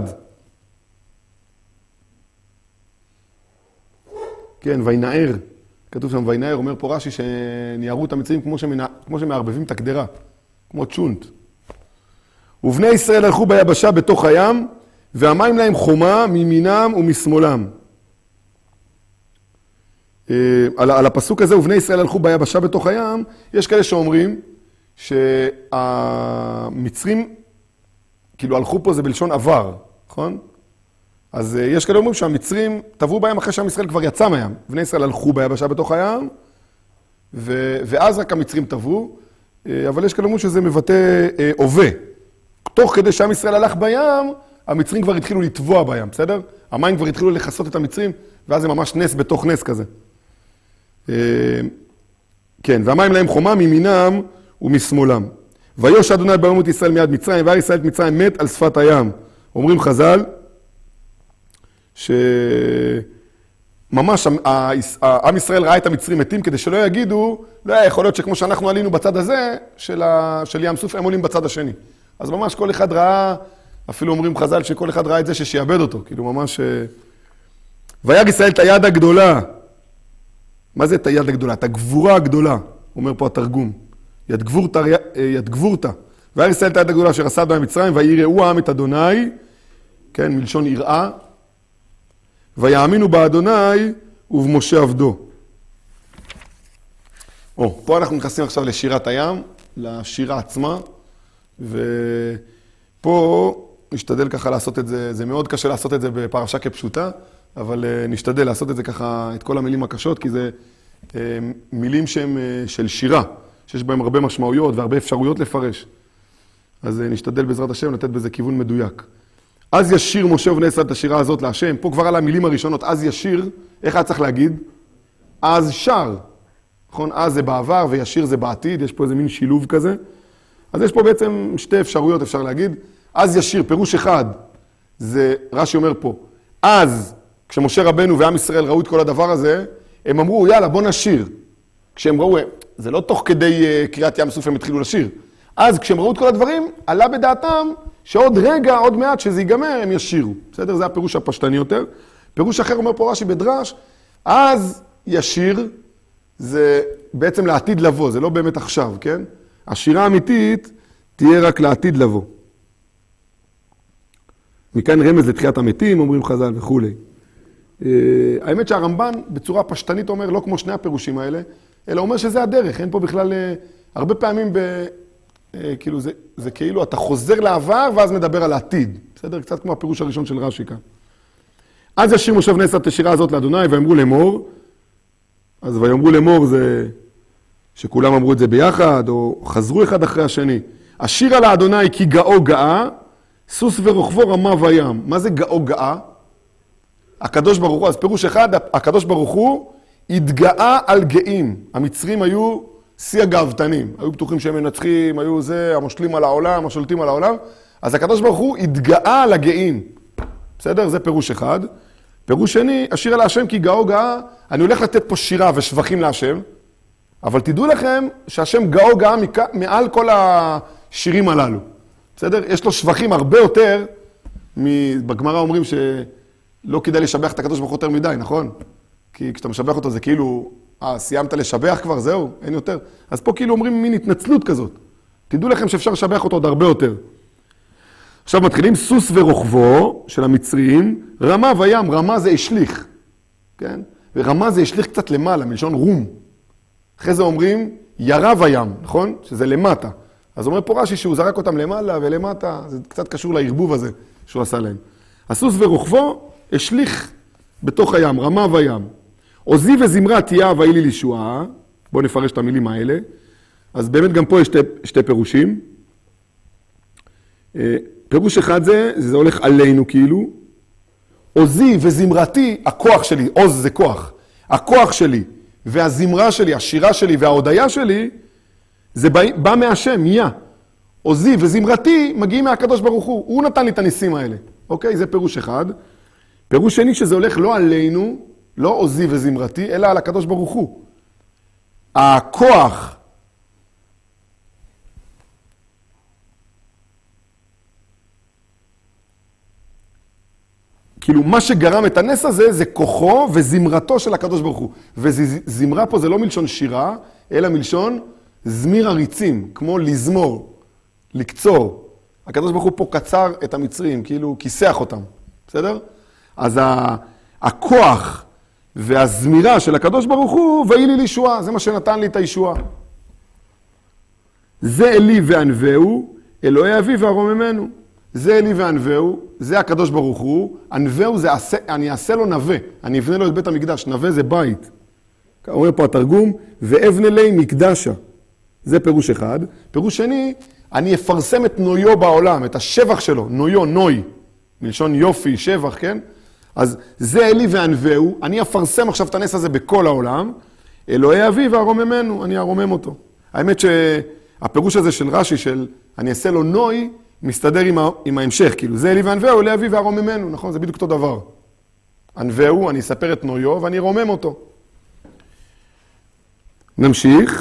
כן, וינער. כתוב שם וינער, אומר פה רש"י שניערו את המצרים כמו שמערבבים את הקדרה, כמו צ'ונט. ובני ישראל הלכו ביבשה בתוך הים, והמים להם חומה מימינם ומשמאלם. על הפסוק הזה, ובני ישראל הלכו ביבשה בתוך הים, יש כאלה שאומרים שהמצרים, כאילו הלכו פה זה בלשון עבר, נכון? אז יש כאלה אומרים שהמצרים טבעו בהם אחרי שעם ישראל כבר יצא מהים. בני ישראל הלכו ביבשה בתוך הים, ואז רק המצרים טבעו, אבל יש כאלה אומרים שזה מבטא הווה. תוך כדי שעם ישראל הלך בים, המצרים כבר התחילו לטבוע בים, בסדר? המים כבר התחילו לחסות את המצרים, ואז זה ממש נס בתוך נס כזה. כן, והמים להם חומה מימינם ומשמאלם. ויוש אדוני ביום את ישראל מיד מצרים, והר ישראל את מצרים מת על שפת הים. אומרים חז"ל, שממש עם ישראל ראה את המצרים מתים, כדי שלא יגידו, לא היה יכול להיות שכמו שאנחנו עלינו בצד הזה, של ים סוף, הם עולים בצד השני. אז ממש כל אחד ראה, אפילו אומרים חז"ל שכל אחד ראה את זה שיאבד אותו, כאילו ממש... וירא ישראל את היד הגדולה. מה זה את היד הגדולה? את הגבורה הגדולה, אומר פה התרגום. יד גבורתא. וירא ישראל את היד הגדולה אשר עשה בהם מצרים, ויראו העם את אדוני, כן, מלשון יראה, ויאמינו באדוני ובמשה עבדו. פה אנחנו נכנסים עכשיו לשירת הים, לשירה עצמה, ופה נשתדל ככה לעשות את זה, זה מאוד קשה לעשות את זה בפרשה כפשוטה, אבל נשתדל לעשות את זה ככה, את כל המילים הקשות, כי זה מילים שהם של שירה, שיש בהם הרבה משמעויות והרבה אפשרויות לפרש. אז נשתדל בעזרת השם לתת בזה כיוון מדויק. אז ישיר משה ובני ישראל את השירה הזאת להשם, פה כבר על המילים הראשונות, אז ישיר, איך היה צריך להגיד? אז שר, נכון? אז זה בעבר וישיר זה בעתיד, יש פה איזה מין שילוב כזה. אז יש פה בעצם שתי אפשרויות, אפשר להגיד. אז ישיר, פירוש אחד, זה רש"י אומר פה, אז כשמשה רבנו ועם ישראל ראו את כל הדבר הזה, הם אמרו, יאללה, בוא נשיר. כשהם ראו, זה לא תוך כדי קריאת ים סוף הם התחילו לשיר. אז כשהם ראו את כל הדברים, עלה בדעתם שעוד רגע, עוד מעט שזה ייגמר, הם ישירו. בסדר? זה הפירוש הפשטני יותר. פירוש אחר אומר פה רש"י בדרש, אז ישיר, זה בעצם לעתיד לבוא, זה לא באמת עכשיו, כן? השירה האמיתית תהיה רק לעתיד לבוא. מכאן רמז לתחיית המתים, אומרים חז"ל וכו'. האמת שהרמב"ן בצורה פשטנית אומר, לא כמו שני הפירושים האלה, אלא אומר שזה הדרך, אין פה בכלל, הרבה פעמים כאילו זה כאילו אתה חוזר לעבר ואז מדבר על העתיד. בסדר? קצת כמו הפירוש הראשון של רש"י כאן. אז ישיר משה ובני ישראל את השירה הזאת לאדוני ואמרו לאמור, אז ויאמרו לאמור זה שכולם אמרו את זה ביחד, או חזרו אחד אחרי השני. השיר על האדוני כי גאו גאה, סוס ורוכבו רמה וים. מה זה גאו גאה? הקדוש ברוך הוא, אז פירוש אחד, הקדוש ברוך הוא התגאה על גאים. המצרים היו שיא הגאוותנים. היו בטוחים שהם מנצחים, היו זה, המושלים על העולם, השולטים על העולם. אז הקדוש ברוך הוא התגאה על הגאים. בסדר? זה פירוש אחד. פירוש שני, השיר על השם כי גאו גאה, אני הולך לתת פה שירה ושבחים להשם, אבל תדעו לכם שהשם גאו גאה מעל כל השירים הללו. בסדר? יש לו שבחים הרבה יותר, בגמרא אומרים שלא כדאי לשבח את הקדוש ברוך הוא יותר מדי, נכון? כי כשאתה משבח אותו זה כאילו, סיימת לשבח כבר, זהו, אין יותר. אז פה כאילו אומרים מין התנצלות כזאת. תדעו לכם שאפשר לשבח אותו עוד הרבה יותר. עכשיו מתחילים סוס ורוכבו של המצרים, רמה וים, רמה זה השליך, כן? ורמה זה השליך קצת למעלה, מלשון רום. אחרי זה אומרים ירה וים, נכון? שזה למטה. אז אומר פה רש"י שהוא זרק אותם למעלה ולמטה, זה קצת קשור לערבוב הזה שהוא עשה להם. הסוס ורוכבו השליך בתוך הים, רמה וים. עוזי וזמרה תהיה אבאי לי לישועה, בואו נפרש את המילים האלה. אז באמת גם פה יש שתי פירושים. פירוש אחד זה הולך עלינו כאילו. עוזי וזמרתי, הכוח שלי, עוז זה כוח. הכוח שלי והזמרה שלי, השירה שלי וההודיה שלי, זה בא מהשם, עוזי וזמרתי מגיעים מהקדוש ברוך הוא. הוא נתן לי את הניסים האלה. אוקיי? זה פירוש אחד. פירוש שני שזה הולך לא עלינו, לא עוזי וזמרתי, אלא על הקדוש ברוך הוא. הכוח כאילו, מה שגרם את הנס הזה, זה כוחו וזמרתו של הקדוש ברוך הוא. וזמרה פה זה לא מלשון שירה, אלא מלשון זמיר הריצים, כמו לזמור, לקצור. הקדוש ברוך הוא פה קצר את המצרים, כאילו כיסח אותם, בסדר? אז הכוח והזמירה של הקדוש ברוך הוא, ויהי לי לישועה, זה מה שנתן לי את הישועה. זה אלי וענווהו, אלוהי אבי וארוממנו. זה אלי וענווהו, זה הקדוש ברוך הוא, ענווהו זה, אני אעשה לו נווה, אני אבנה לו את בית המקדש, נווה זה בית. אומר פה התרגום, ואבנה לי מקדשה. זה פירוש אחד. פירוש שני, אני אפרסם את נויו בעולם, את השבח שלו, נויו, נוי, מלשון יופי, שבח, כן? אז זה אלי וענווהו, אני אפרסם עכשיו את הנס הזה בכל העולם, אלוהי אבי וארוממנו, אני ארומם אותו. האמת שהפירוש הזה של רש"י, של אני אעשה לו נוי, מסתדר עם ההמשך, כאילו, זה אלי וענווהו, אלוהי אבי וארוממנו, נכון? זה בדיוק אותו דבר. ענווהו, אני אספר את נויו ואני ארומם אותו. נמשיך.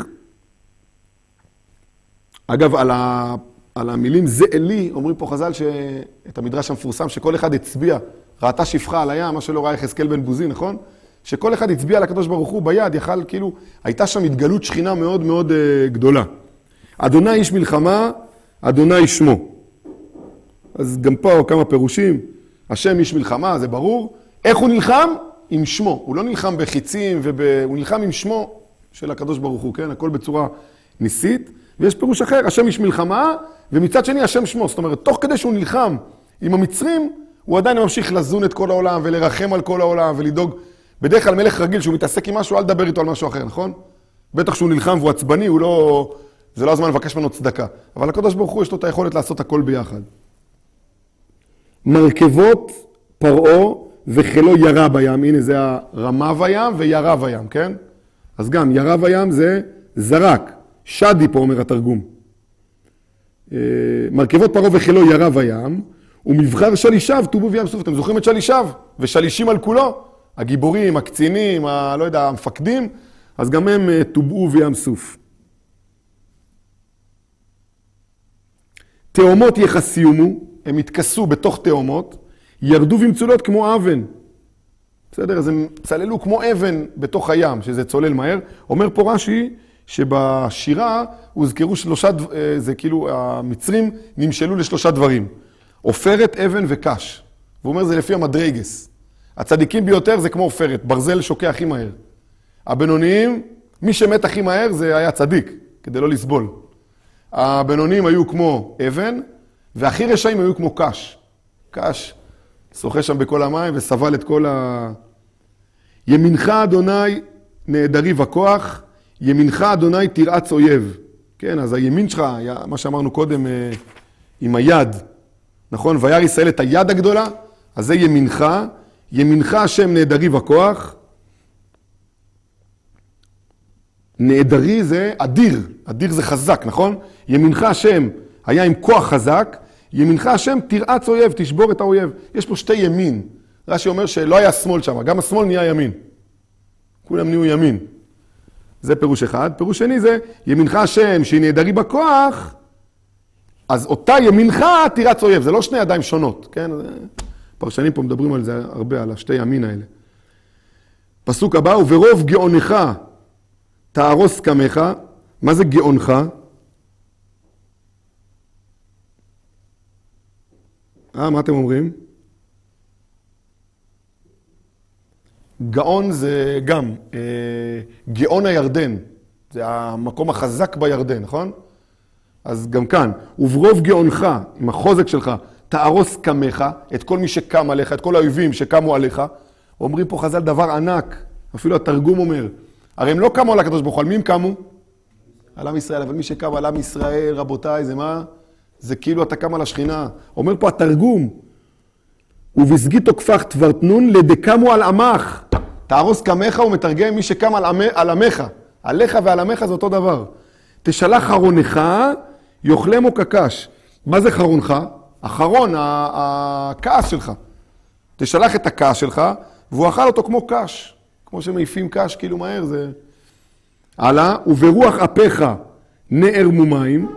אגב, על המילים זה אלי, אומרים פה חז"ל את המדרש המפורסם, שכל אחד הצביע, ראתה שפחה על הים, מה שלא ראה יחזקאל בן בוזי, נכון? שכל אחד הצביע על הקדוש ברוך הוא ביד, יכל כאילו, הייתה שם התגלות שכינה מאוד מאוד גדולה. אדוני איש מלחמה, אדוני שמו. אז גם פה כמה פירושים, השם איש מלחמה, זה ברור. איך הוא נלחם? עם שמו. הוא לא נלחם בחיצים, הוא נלחם עם שמו של הקדוש ברוך הוא, כן? הכל בצורה ניסית. ויש פירוש אחר, השם איש מלחמה, ומצד שני השם שמו. זאת אומרת, תוך כדי שהוא נלחם עם המצרים, הוא עדיין ממשיך לזון את כל העולם, ולרחם על כל העולם, ולדאוג. בדרך כלל מלך רגיל, שהוא מתעסק עם משהו, אל תדבר איתו על משהו אחר, נכון? בטח שהוא נלחם והוא עצבני, זה לא הזמן לבקש ממנו צדקה. אבל הקדוש ברוך הוא יש לו את היכולת לעשות הכל ביחד. מרכבות פרעה וחילו ירה בים, הנה זה הרמה בים וירה בים, כן? אז גם ירה בים זה זרק, שדי פה אומר התרגום. מרכבות פרעה וחילו ירה בים, ומבחר שלישיו טובעו בים סוף. אתם זוכרים את שלישיו? ושלישים על כולו, הגיבורים, הקצינים, לא יודע, המפקדים, אז גם הם טובעו בים סוף. תאומות יחסיומו, הם התכסו בתוך תאומות, ירדו ומצולות כמו אבן. בסדר? אז הם צללו כמו אבן בתוך הים, שזה צולל מהר. אומר פה רש"י שבשירה הוזכרו זה כאילו המצרים נמשלו לשלושה דברים. עופרת, אבן וקש. והוא אומר זה לפי המדרגס. הצדיקים ביותר זה כמו עופרת, ברזל שוקע הכי מהר. הבינוניים, מי שמת הכי מהר זה היה צדיק, כדי לא לסבול. הבינוניים היו כמו אבן, והכי רשעים היו כמו קש. קש שוחה שם בכל המים וסבל את כל ימינך אדוני נהדרי וכוח, ימינך אדוני תרעץ אויב. כן, אז הימין שלך, מה שאמרנו קודם, עם היד, נכון? וירא ישראל את היד הגדולה, אז זה ימינך, ימינך השם נהדרי וכוח. נהדרי זה אדיר, אדיר זה חזק, נכון? ימינך השם היה עם כוח חזק, ימינך השם תרעץ אויב, תשבור את האויב. יש פה שתי ימין. רש"י אומר שלא היה שמאל שם, גם השמאל נהיה ימין. כולם נהיו ימין. זה פירוש אחד. פירוש שני זה, ימינך השם שהיא נהדרי בכוח, אז אותה ימינך תרעץ אויב. זה לא שני ידיים שונות, כן? פרשנים פה מדברים על זה הרבה, על השתי ימין האלה. פסוק הבא, וברוב גאונך תהרוס קמך. מה זה גאונך? מה אתם אומרים? גאון זה גם, גאון הירדן, זה המקום החזק בירדן, נכון? אז גם כאן, וברוב גאונך, עם החוזק שלך, תהרוס קמך, את כל מי שקם עליך, את כל האויבים שקמו עליך. אומרים פה חז"ל דבר ענק, אפילו התרגום אומר, הרי הם לא קמו על הקדוש ברוך הוא, על מי הם קמו? על עם ישראל, אבל מי שקם על עם ישראל, רבותיי, זה מה? זה כאילו אתה קם על השכינה. אומר פה התרגום, ובסגי תוקפך תברתנון לדקמו על עמך. תהרוס קמך ומתרגם מי שקם על עמך. עליך ועל עמך זה אותו דבר. תשלח חרונך, יאכלמו כקש. מה זה חרונך? החרון, הכעס שלך. תשלח את הכעס שלך, והוא אכל אותו כמו קש. כמו שמעיפים קש כאילו מהר זה... הלאה, וברוח אפיך נערמו מים.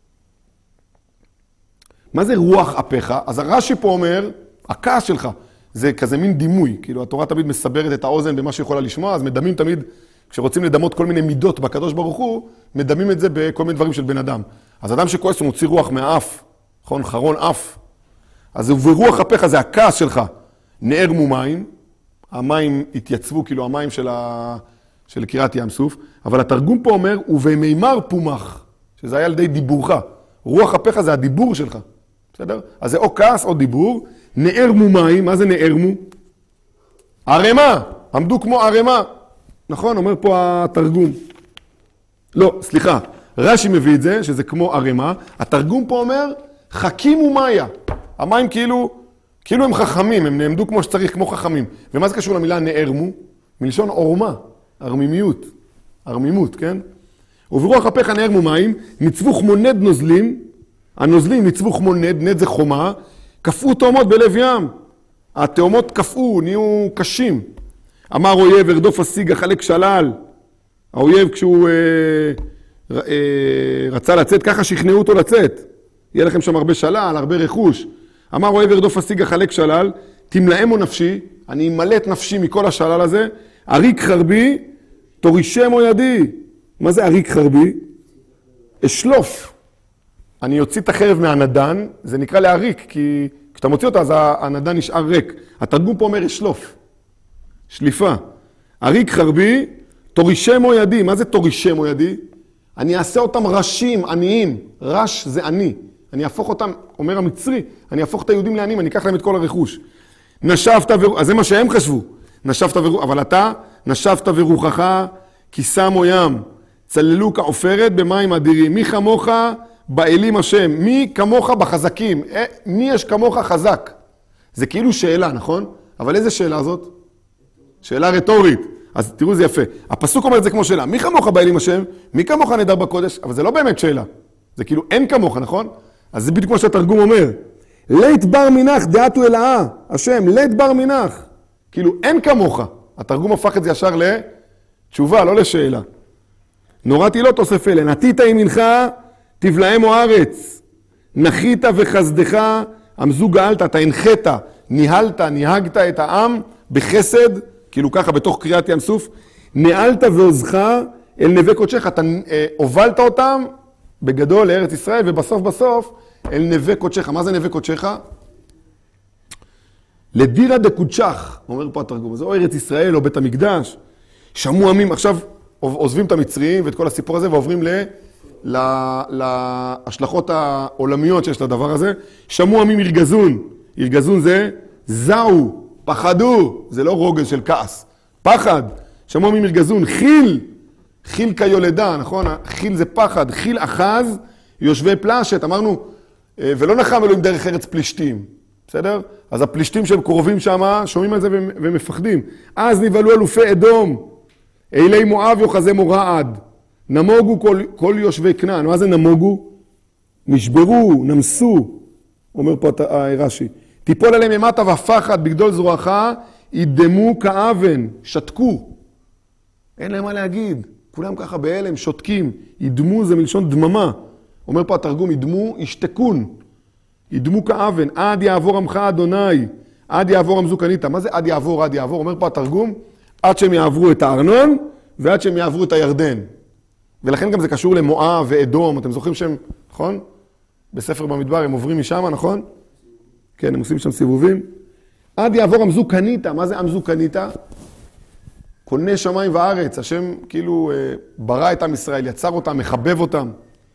מה זה רוח אפיך? אז הרש"י פה אומר, הכעס שלך. זה כזה מין דימוי, כאילו התורה תמיד מסברת את האוזן במה שיכולה לשמוע, אז מדמים תמיד, כשרוצים לדמות כל מיני מידות בקדוש ברוך הוא, מדמים את זה בכל מיני דברים של בן אדם. אז אדם שכועס הוא מוציא רוח מהאף, נכון? חרון אף. אז ברוח אפיך זה הכעס שלך, נערמו מים, המים התייצבו, כאילו המים של קריאת ים סוף, אבל התרגום פה אומר, ובמימר פומח, שזה היה על ידי דיבורך. רוח אפיך זה הדיבור שלך, בסדר? אז זה או כעס או דיבור. נערמו מים, מה זה נערמו? ערמה, עמדו כמו ערמה. נכון, אומר פה התרגום. לא, סליחה, רש"י מביא את זה, שזה כמו ערמה. התרגום פה אומר, חכים ומאיה. המים כאילו הם חכמים, הם נעמדו כמו שצריך, כמו חכמים. ומה זה קשור למילה נערמו? מלשון עורמה, ערמימיות, ערמימות, כן? וברוח אפיך נערמו מים, ניצבו כמו נד נוזלים, הנוזלים ניצבו כמו נד, נד זה חומה, קפאו תאומות בלב ים. התאומות קפאו, נהיו קשים. אמר אויב, הרדוף השיג, החלק שלל. האויב כשהוא רצה לצאת, ככה שכנעו אותו לצאת. יהיה לכם שם הרבה שלל, הרבה רכוש. אמר אוהב הרדוף השיג החלק שלל, תמלאמו נפשי, אני אמלא את נפשי מכל השלל הזה, אריק חרבי, תורישמו ידי. מה זה אריק חרבי? אשלוף. אני אוציא את החרב מהנדן, זה נקרא להריק, כי כשאתה מוציא אותו אז הנדן נשאר ריק. התרגום פה אומר אשלוף, שליפה. אריק חרבי, תורישמו ידי. מה זה תורישמו ידי? אני אעשה אותם ראשים, עניים. ראש זה עני. אני אהפוך אותם, אומר המצרי, אני אהפוך את היהודים לעניים, אני אקח להם את כל הרכוש. נשבת אז זה מה שהם חשבו. נשבת אבל אתה, נשבת ורוחך, כי שמו ים. צללו כעופרת במים אדירים. מי כמוך באלים השם? מי כמוך בחזקים? מי יש כמוך חזק? זה כאילו שאלה, נכון? אבל איזה שאלה זאת? שאלה רטורית. אז תראו, זה יפה. הפסוק אומר את זה כמו שאלה. מי כמוך באלים השם? מי כמוך נדר בקודש? אבל זה לא באמת שאלה. זה כאילו אין כמוך, נכון? אז זה בדיוק כמו שהתרגום אומר. לית בר מנח דעתו אלאה, השם, לית בר מנח. כאילו אין כמוך. התרגום הפך את זה ישר לתשובה, לא לשאלה. נוראתי לא תוסף אלה. נתית ימינך, תבלעמו הארץ. נחית וחסדך, עמזו גאלת, אתה הנחית, ניהלת, נהגת את העם בחסד, כאילו ככה בתוך קריאת ים סוף, נעלת ועוזך אל נווה קודשך, אתה הובלת אותם בגדול לארץ ישראל, ובסוף אל נווה קודשך. מה זה נווה קודשך? לדירה דקודשך, אומר פה התרגום, זה או ארץ ישראל או בית המקדש. שמעו עמים, עכשיו עוזבים את המצרים ואת כל הסיפור הזה, ועוברים להשלכות העולמיות שיש לדבר הזה. שמעו עמים ירגזון, ירגזון זה זהו, פחדו, זה לא רוגז של כעס, פחד. שמעו עמים ירגזון, חיל כיולדה, נכון? חיל זה פחד, חיל אחז, יושבי פלשת, אמרנו, ולא נחם אלוהים דרך ארץ פלישתים, בסדר? אז הפלישתים שהם קרובים שם, שומעים על זה ומפחדים. אז נבהלו אלופי אדום, אלי מואב יוחזה מורעד, נמוגו כל יושבי כנען. מה זה נמוגו? נשברו, נמסו, אומר פה רש"י. תיפול עליהם ימתה ופחד בגדול זרועך, ידמו כאבן, שתקו. אין להם מה להגיד. כולם ככה בהלם, שותקים. ידמו זה מלשון דממה. אומר פה התרגום, ידמו, ישתקון. ידמו כאבן, עד יעבור עמך אדוני, עד יעבור עמזו קנית. מה זה עד יעבור, עד יעבור? אומר פה התרגום, עד שהם יעברו את הארנון, ועד שהם יעברו את הירדן. ולכן גם זה קשור למואב ואדום. אתם זוכרים שהם, נכון? בספר במדבר הם עוברים משם, נכון? כן, הם עושים שם סיבובים. עד יעבור עמזו קנית. מה זה עמזו קנית? קונה שמיים וארץ. השם כאילו ברא את עם ישראל, יצר אותם, מחבב אותם.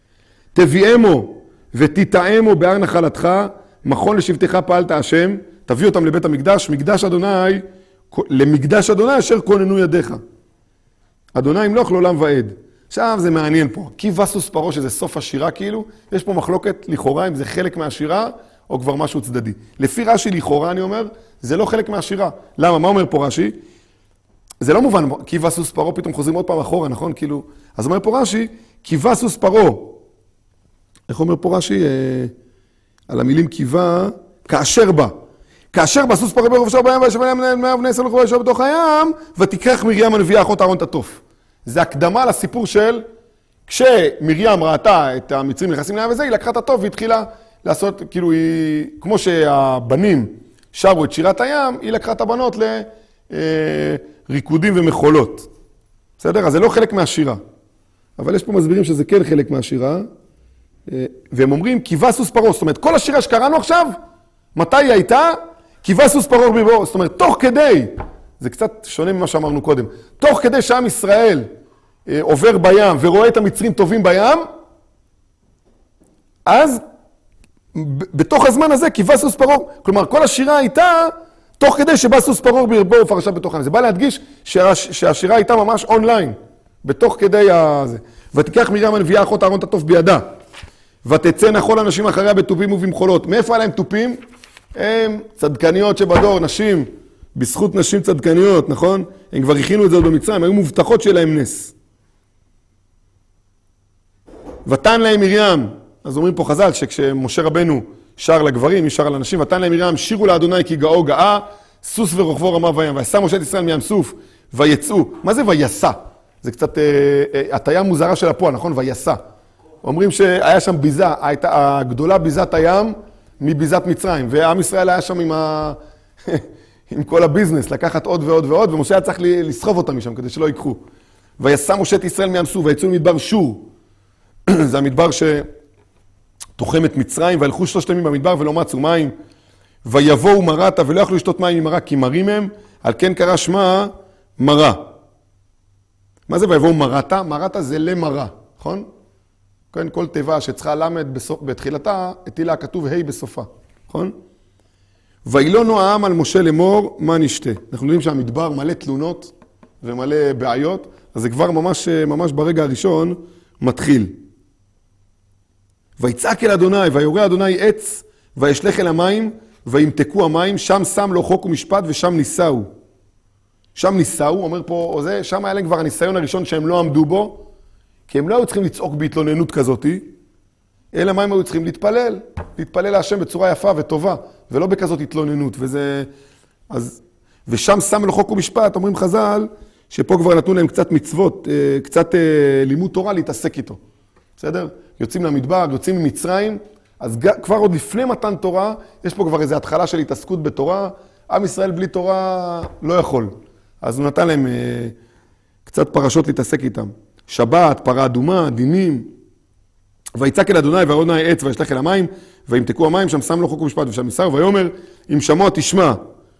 תביאמו ותתאמו בהר נחלתך, מכון לשבטך פעלת השם, תביא אותם לבית המקדש, מקדש אדוני, למקדש אדוני אשר כוננו ידיך. אדוני ימלוך לעולם ועד. עכשיו זה מעניין פה. כי וסוס פרו, שזה סוף השירה כאילו, יש פה מחלוקת לכאורה אם זה חלק מהשירה או כבר משהו צדדי. לפי רש"י לכאורה אני אומר, זה לא חלק מהשירה. למה? מה אומר פה רש"י? זה לא מובן, כי וסוס פרו, פתאום חוזרים עוד פעם אחורה, נכון? כאילו, אז אומר פה רש"י, כי וסוס פרו. איך אומר פה רש"י? על המילים קיבה, כאשר בא. כאשר בא סוס פרו ברוב שעה בים, וישב עליהם 100 בני ישראל וישב בתוך הים, ותיקח מרים הנביאה אחות אהרון תטוף. זה הקדמה לסיפור של, כשמרים ראתה את המצרים נכנסים לים וזה, היא לקחה את הטוב והתחילה לעשות, כאילו היא, כמו שהבנים שרו את שירת הים, היא לקחה את הבנות לריקודים ומחולות. בסדר? אז זה לא חלק מהשירה. אבל יש פה מסבירים שזה כן חלק מהשירה. והם אומרים, קיבה סוס פרעה. זאת אומרת, כל השירה שקראנו עכשיו, מתי היא הייתה? קיבה סוס פרעה בריבו. זאת אומרת, תוך כדי, זה קצת שונה ממה שאמרנו קודם, תוך כדי שעם ישראל עובר בים ורואה את המצרים טובים בים, אז בתוך הזמן הזה קיבה סוס פרעה. כלומר, כל השירה הייתה תוך כדי שבא סוס פרעה בריבו ופרשה בתוך הים. זה בא להדגיש שהשירה הייתה ממש אונליין, בתוך כדי הזה. ותיקח מרים הנביאה אחות אהרון תטוף בידה. ותצאנה כל הנשים אחריה בתופים ובמחולות. מאיפה עליהם תופים? הם צדקניות שבדור, נשים, בזכות נשים צדקניות, נכון? הם כבר הכינו את זה עוד במצרים, היו מובטחות שלהם נס. ותן להם מרים, אז אומרים פה חז"ל שכשמשה רבנו שר לגברים, היא שר לנשים, ותן להם מרים, שירו לאדוני כי גאו גאה, סוס ורוכבו רמה וים, ויסע משה את ישראל מים סוף, ויצאו. מה זה ויסע? זה קצת הטיה מוזרה של הפועל, נכון? ויסע. אומרים שהיה שם ביזה, הגדולה ביזת הים מביזת מצרים, ועם ישראל היה שם עם כל הביזנס, לקחת עוד ועוד ועוד, ומשה היה צריך לסחוב אותם משם כדי שלא ייקחו. ויסע משה את ישראל מים סוף, ויצאו ממדבר שור. זה המדבר שתוחם את מצרים, והלכו 3 ימים במדבר ולא מצאו מים. ויבואו מרתה ולא יכלו לשתות מים ממרה, כי מרים הם, על כן קרא שמה מרה. מה זה ויבואו מרתה? מרתה זה למרה, נכון? כן, כל תיבה שצריכה למד בתחילתה, הטילה כתוב ה' בסופה, נכון? וילונו העם על משה לאמור, מה נשתה? אנחנו יודעים שהמדבר מלא תלונות ומלא בעיות, אז זה כבר ממש ברגע הראשון מתחיל. ויצעק אל אדוני, ויורה אדוני עץ, וישלך אל המים, וימתקו המים, שם שם לו חוק ומשפט, ושם ניסאו. שם ניסאו, אומר פה, שם היה להם כבר הניסיון הראשון שהם לא עמדו בו, כי הם לא היו צריכים לצעוק בהתלוננות כזאת, אלא מה הם היו צריכים? להתפלל להשם בצורה יפה וטובה, ולא בכזאת התלוננות. ושם שם לו חוק ומשפט, אומרים חז"ל, שפה כבר נתנו להם קצת מצוות, קצת לימוד תורה להתעסק איתו. בסדר? יוצאים למדבר, יוצאים ממצרים, אז כבר עוד לפני מתן תורה, יש פה כבר איזו התחלה של התעסקות בתורה, עם ישראל בלי תורה לא יכול. אז הוא נתן להם קצת פרשות להתעסק איתם. שבת, פרה אדומה, דינים. ויצעק אל אדוני, ואדוני עץ, וישלך אל המים, וימתקו המים, שם שם לו חוק ומשפט, ושם ניסר, ויאמר, אם שמוע תשמע,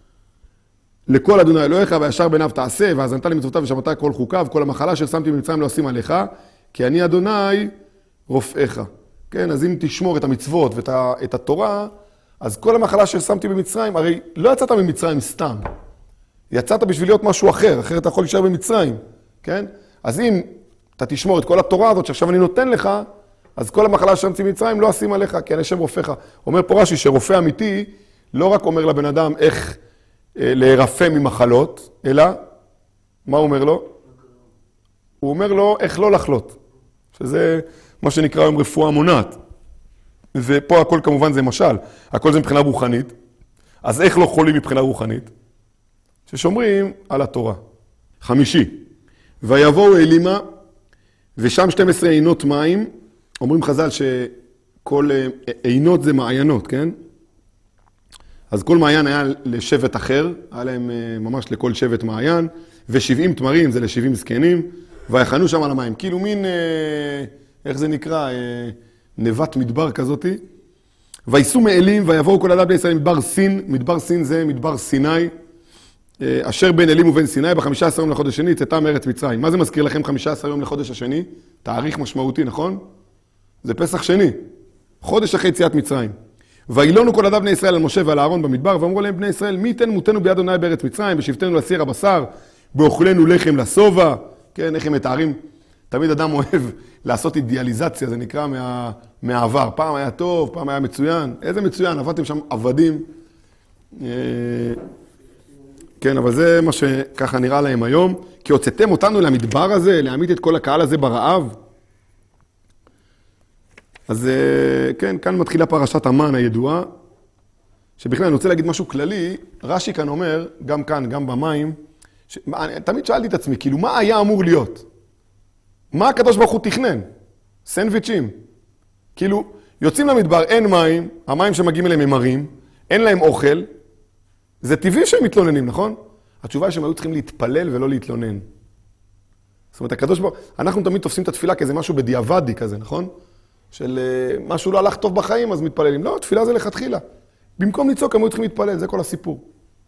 לכל אדוני אלוהיך, וישר בעיניו תעשה, והאזנת לי מצוותיו ושמעתי כל חוקיו, כל המחלה ששמתי במצרים לא אשים עליך, כי אני אדוני רופאיך. כן, אז אם תשמור את המצוות ואת התורה, אז כל המחלה ששמתי במצרים, הרי לא יצאת ממצרים סתם. יצאת בשביל להיות משהו אחר, אחרת אתה יכול להישאר במצרים, כן? אז אם אתה תשמור את כל התורה הזאת שעכשיו אני נותן לך, אז כל המחלה ששמתי במצרים לא אשים עליך, כי אני השם רופאיך. אומר פה רש"י שרופא אמיתי לא רק אומר לבן אדם איך להירפא ממחלות, אלא, מה הוא אומר לו? הוא אומר לו איך לא לחלות, שזה מה שנקרא היום רפואה מונעת. ופה הכל כמובן זה משל, הכל זה מבחינה רוחנית. אז איך לא חולים מבחינה רוחנית? ששומרים על התורה. 5. ויבואו אלימה, ושם 12 עינות מים, אומרים חז"ל שכל עינות זה מעיינות, כן? אז כל מעיין היה לשבט אחר, היה להם ממש לכל שבט מעיין, ו70 תמרים זה ל70 זקנים, ויחנו שם על המים. כאילו מין, איך זה נקרא, נבת מדבר כזאתי. וייסעו מאלים, ויבואו כל אדם בני ישראל מדבר סין, מדבר סין זה מדבר סיני, אשר בין אלים ובין סיני, ב-15 יום לחודש שני, צאתה מארץ מצרים. מה זה מזכיר לכם 15 יום לחודש השני? תאריך משמעותי, נכון? זה פסח שני, חודש אחרי יציאת מצרים. וילונו כל אדם בני ישראל על משה ועל אהרון במדבר, ואמרו להם בני ישראל, מי ייתן מותנו ביד אדוני בארץ מצרים, ושבתנו לסיר הבשר, באוכלנו לחם לשובע. כן, איך הם מתארים? תמיד אדם אוהב לעשות אידיאליזציה, זה נקרא מהעבר. פעם היה טוב, פעם היה מצוין. איזה מצוין? עבדתם שם עבדים. כן, אבל זה מה שככה נראה להם היום. כי הוצאתם אותנו למדבר הזה, להעמיד את כל הקהל הזה ברעב. אז כן, כאן מתחילה פרשת המן הידועה, שבכלל אני רוצה להגיד משהו כללי, רש"י כאן אומר, גם כאן, גם במים, תמיד שאלתי את עצמי, כאילו, מה היה אמור להיות? מה הקדוש ברוך הוא תכנן? סנדוויצ'ים. כאילו, יוצאים למדבר, אין מים, המים שמגיעים אליהם הם מרים, אין להם אוכל, זה טבעי שהם מתלוננים, נכון? התשובה היא שהם היו צריכים להתפלל ולא להתלונן. זאת אומרת, הקדוש ברוך הוא, אנחנו תמיד תופסים את התפילה כאיזה משהו בדיעבדי כזה, נכון? של משהו לא הלך טוב בחיים, אז מתפללים. לא, תפילה זה לכתחילה. במקום לצעוק, הם היו צריכים להתפלל, זה כל הסיפור.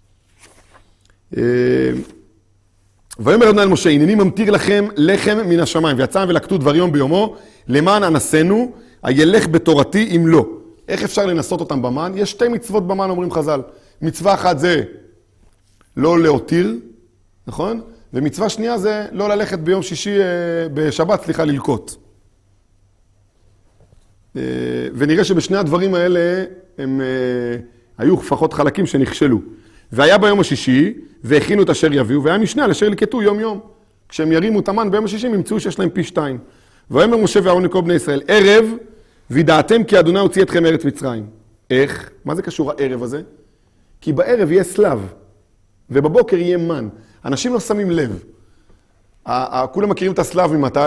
ויאמר אדוני אל משה, הנני ממטיר לכם לחם מן השמיים, ויצאם ולקטו דבר יום ביומו, למען אנסנו, הילך בתורתי אם לא. איך אפשר לנסות אותם במן? יש 2 מצוות במן, אומרים חז"ל. מצווה אחת זה לא להותיר, נכון? ומצווה שנייה זה לא ללכת ביום שישי, בשבת, ללקוט. ונראה שבשני הדברים האלה הם היו לפחות חלקים שנכשלו. והיה ביום השישי, והכינו את אשר יביאו, והיה משנה על אשר ילקטו יום יום. כשהם ירימו את המן ביום השישי, הם ימצאו שיש להם פי 2. ויאמר משה ואהרון לכל בני ישראל, ערב, וידעתם כי אדוני הוציא אתכם מארץ מצרים. איך? מה זה קשור הערב הזה? כי בערב יהיה סלב, ובבוקר יהיה מן. אנשים לא שמים לב. כולם מכירים את הסלב ממתי?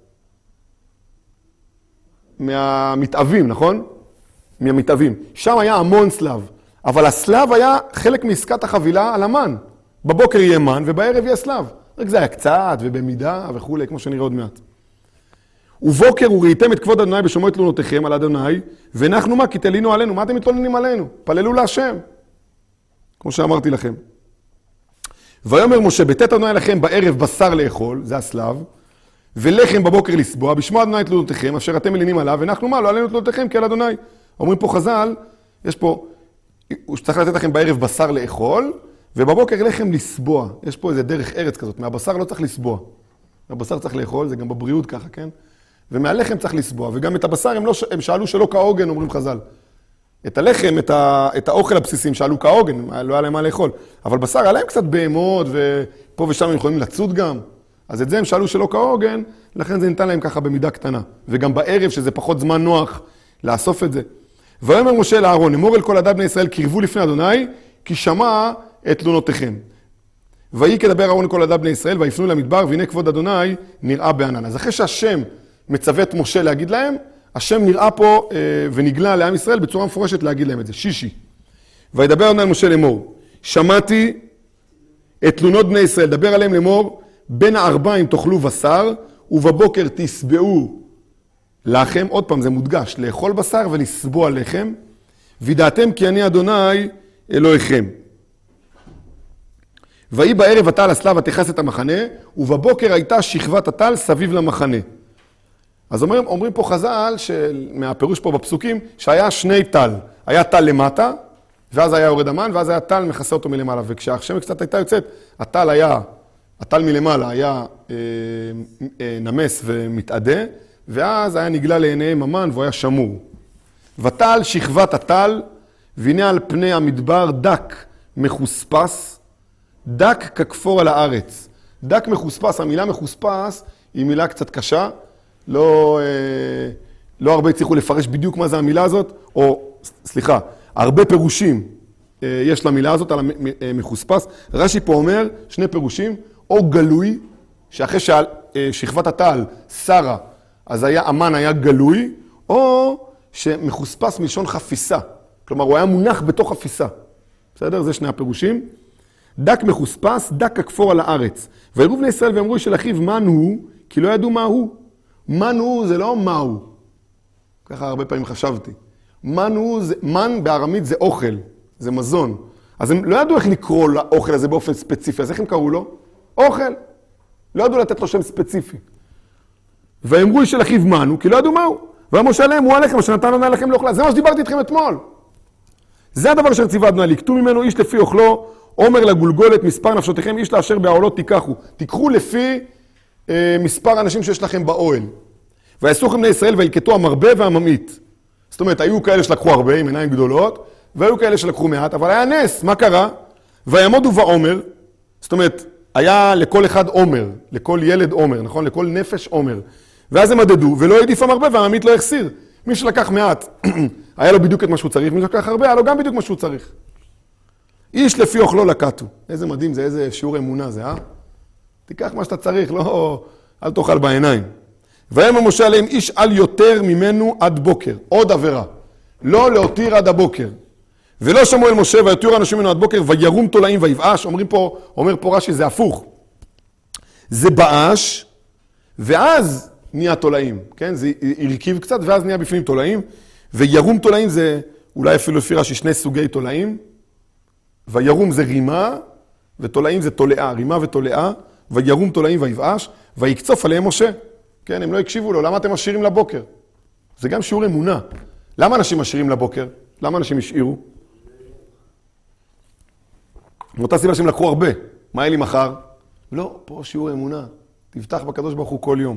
מהמתאבים, נכון? מהמתאבים. שם היה המון סלב. אבל הסלב היה חלק מעסקת החבילה על המן. בבוקר יהיה מן ובערב יהיה סלב. רק זה היה קצת ובמידה וכו', כמו שנראה עוד מעט. ובוקר וראיתם את כבוד אדוני בשומעו תלונותיכם על אדוני, ואנחנו מה? כי תלינו עלינו. מה אתם מתלוננים עלינו? פללו להשם. כמו שאמרתי לכם. ויאמר משה, בתת אדוני לכם בערב בשר לאכול, זה הסלב, ולחם בבוקר לסבוע, בשמוע אדוני תלונותיכם, אשר אתם מלינים עליו, ואנחנו מה? לא עלינו תלונותיכם כי על אדוני. אומרים פה חז"ל, יש פה, הוא צריך לתת לכם בערב בשר לאכול, ובבוקר לחם לסבוע. יש פה איזה דרך ארץ כזאת, מהבשר לא צריך לסבוע. מהבשר צריך לאכול, זה גם בבריאות ככה, כן? ומהלחם צריך לסבוע, וגם את הבשר הם שאלו שלא כהוגן, אומרים חז"ל. את הלחם, את האוכל הבסיסים שאלו כהוגן, לא היה להם מה לאכול. אבל בשר, היה להם קצת בהמות, ופה ושם הם יכולים לצוד גם. אז את זה הם שאלו שלא כהוגן, לכן זה ניתן להם ככה במידה קטנה. וגם בערב, שזה פחות זמן נוח לאסוף את זה. ויאמר משה לאהרון, אמור אל כל עדת בני ישראל, קרבו לפני אדוני, כי שמע את תלונותיכם. ויהי כדבר אהרון לכל עדת בני ישראל, ויפנו למדבר, והנה כבוד אדוני נראה בענן. אז אחרי שהשם מצווה את משה להגיד להם, השם נראה פה ונגלה לעם ישראל בצורה מפורשת להגיד להם את זה. שישי. וידבר אדוני אל משה לאמור, שמעתי את תלונות בני ישראל, דבר עליהם לאמור, בין הערביים תאכלו בשר, ובבוקר תסבעו לחם, עוד פעם זה מודגש, לאכול בשר ולסבוע לחם, וידעתם כי אני אדוני אלוהיכם. ויהי בערב הטל הסלב ותכס את המחנה, ובבוקר הייתה שכבת הטל סביב למחנה. אז אומרים פה חז"ל, מהפירוש פה בפסוקים, שהיה 2 טל. היה טל למטה, ואז היה יורד המן, ואז היה טל מכסה אותו מלמעלה. וכשהשמש קצת הייתה יוצאת, הטל מלמעלה היה נמס ומתעדה, ואז היה נגלה לעיניהם המן והוא היה שמור. וטל שכבת הטל, והנה על פני המדבר דק מחוספס, דק ככפור על הארץ. דק מחוספס, המילה מחוספס היא מילה קצת קשה, לא הרבה הצליחו לפרש בדיוק מה זה המילה הזאת, או, סליחה, הרבה פירושים יש למילה הזאת על המחוספס. רש"י פה אומר 2 פירושים, או גלוי, שאחרי שכבת הטל שרה, אז המן היה גלוי, או שמחוספס מלשון חפיסה. כלומר, הוא היה מונח בתוך חפיסה. בסדר? זה 2 הפירושים. דק מחוספס, דק ככפור על הארץ. ויראו בני ישראל ואמרו של אחיו, מן הוא? כי לא ידעו מה הוא. מן הוא זה לא מהו. ככה הרבה פעמים חשבתי. מן הוא, מן בארמית זה אוכל, זה מזון. אז הם לא ידעו איך לקרוא לאוכל הזה באופן ספציפי. אז איך הם קראו לו? אוכל. לא ידעו לתת לו שם ספציפי. ואמרו של אחיו מן הוא, כי לא ידעו מהו. והמשה עליהם הוא הלחם, שנתן אדוני לכם לאוכלה. זה מה שדיברתי איתכם אתמול. זה הדבר אשר ציווה אדוני, לקטו ממנו איש לפי אוכלו, עומר לגולגולת, מספר נפשותיכם, איש לאשר בעולות תיקחו. תיקחו לפי מספר אנשים שיש לכם באוהל. ויעשו בני ישראל וילקטו המרבה והממעיט. זאת אומרת, היו כאלה שלקחו הרבה עם עיניים גדולות, והיו כאלה שלקחו מעט, אבל היה נס. מה קרה? ויעמודו בעומר, זאת אומרת, היה לכל אחד עומר, לכל ילד עומר, נכון? לכל נפש עומר. ואז הם מדדו, ולא העדיף המרבה והממעיט לא החסיר. מי שלקח מעט, היה לו בדיוק את מה שהוא צריך, מי שלקח הרבה, היה לו גם בדיוק מה שהוא צריך. איש לפי אוכלו לקטו. איזה מדהים זה, איזה שיעור אמונה זה, תיקח מה שאתה צריך, לא, אל תאכל בעיניים. ויאמר משה עליהם, איש אל יותר ממנו עד בוקר. עוד עבירה. לא להותיר עד הבוקר. ולא שמעו אל משה ויותירו אנשים ממנו עד בוקר וירום תולעים ויבאש. אומר פה רש"י, זה הפוך. זה באש, ואז נהיה תולעים, כן? זה הרכיב קצת, ואז נהיה בפנים תולעים. וירום תולעים זה, אולי אפילו לפי רש"י, שני סוגי תולעים. וירום זה רימה, ותולעים זה תולעה, רימה ותולעה. וירום תולעים ויבאש, ויקצוף עליהם משה. כן, הם לא הקשיבו לו, למה אתם משאירים לבוקר? זה גם שיעור אמונה. למה אנשים משאירים לבוקר? למה אנשים השאירו? מאותה סיבה שהם לקחו הרבה. מה יהיה לי מחר? לא, פה שיעור אמונה. תבטח בקדוש ברוך הוא כל יום.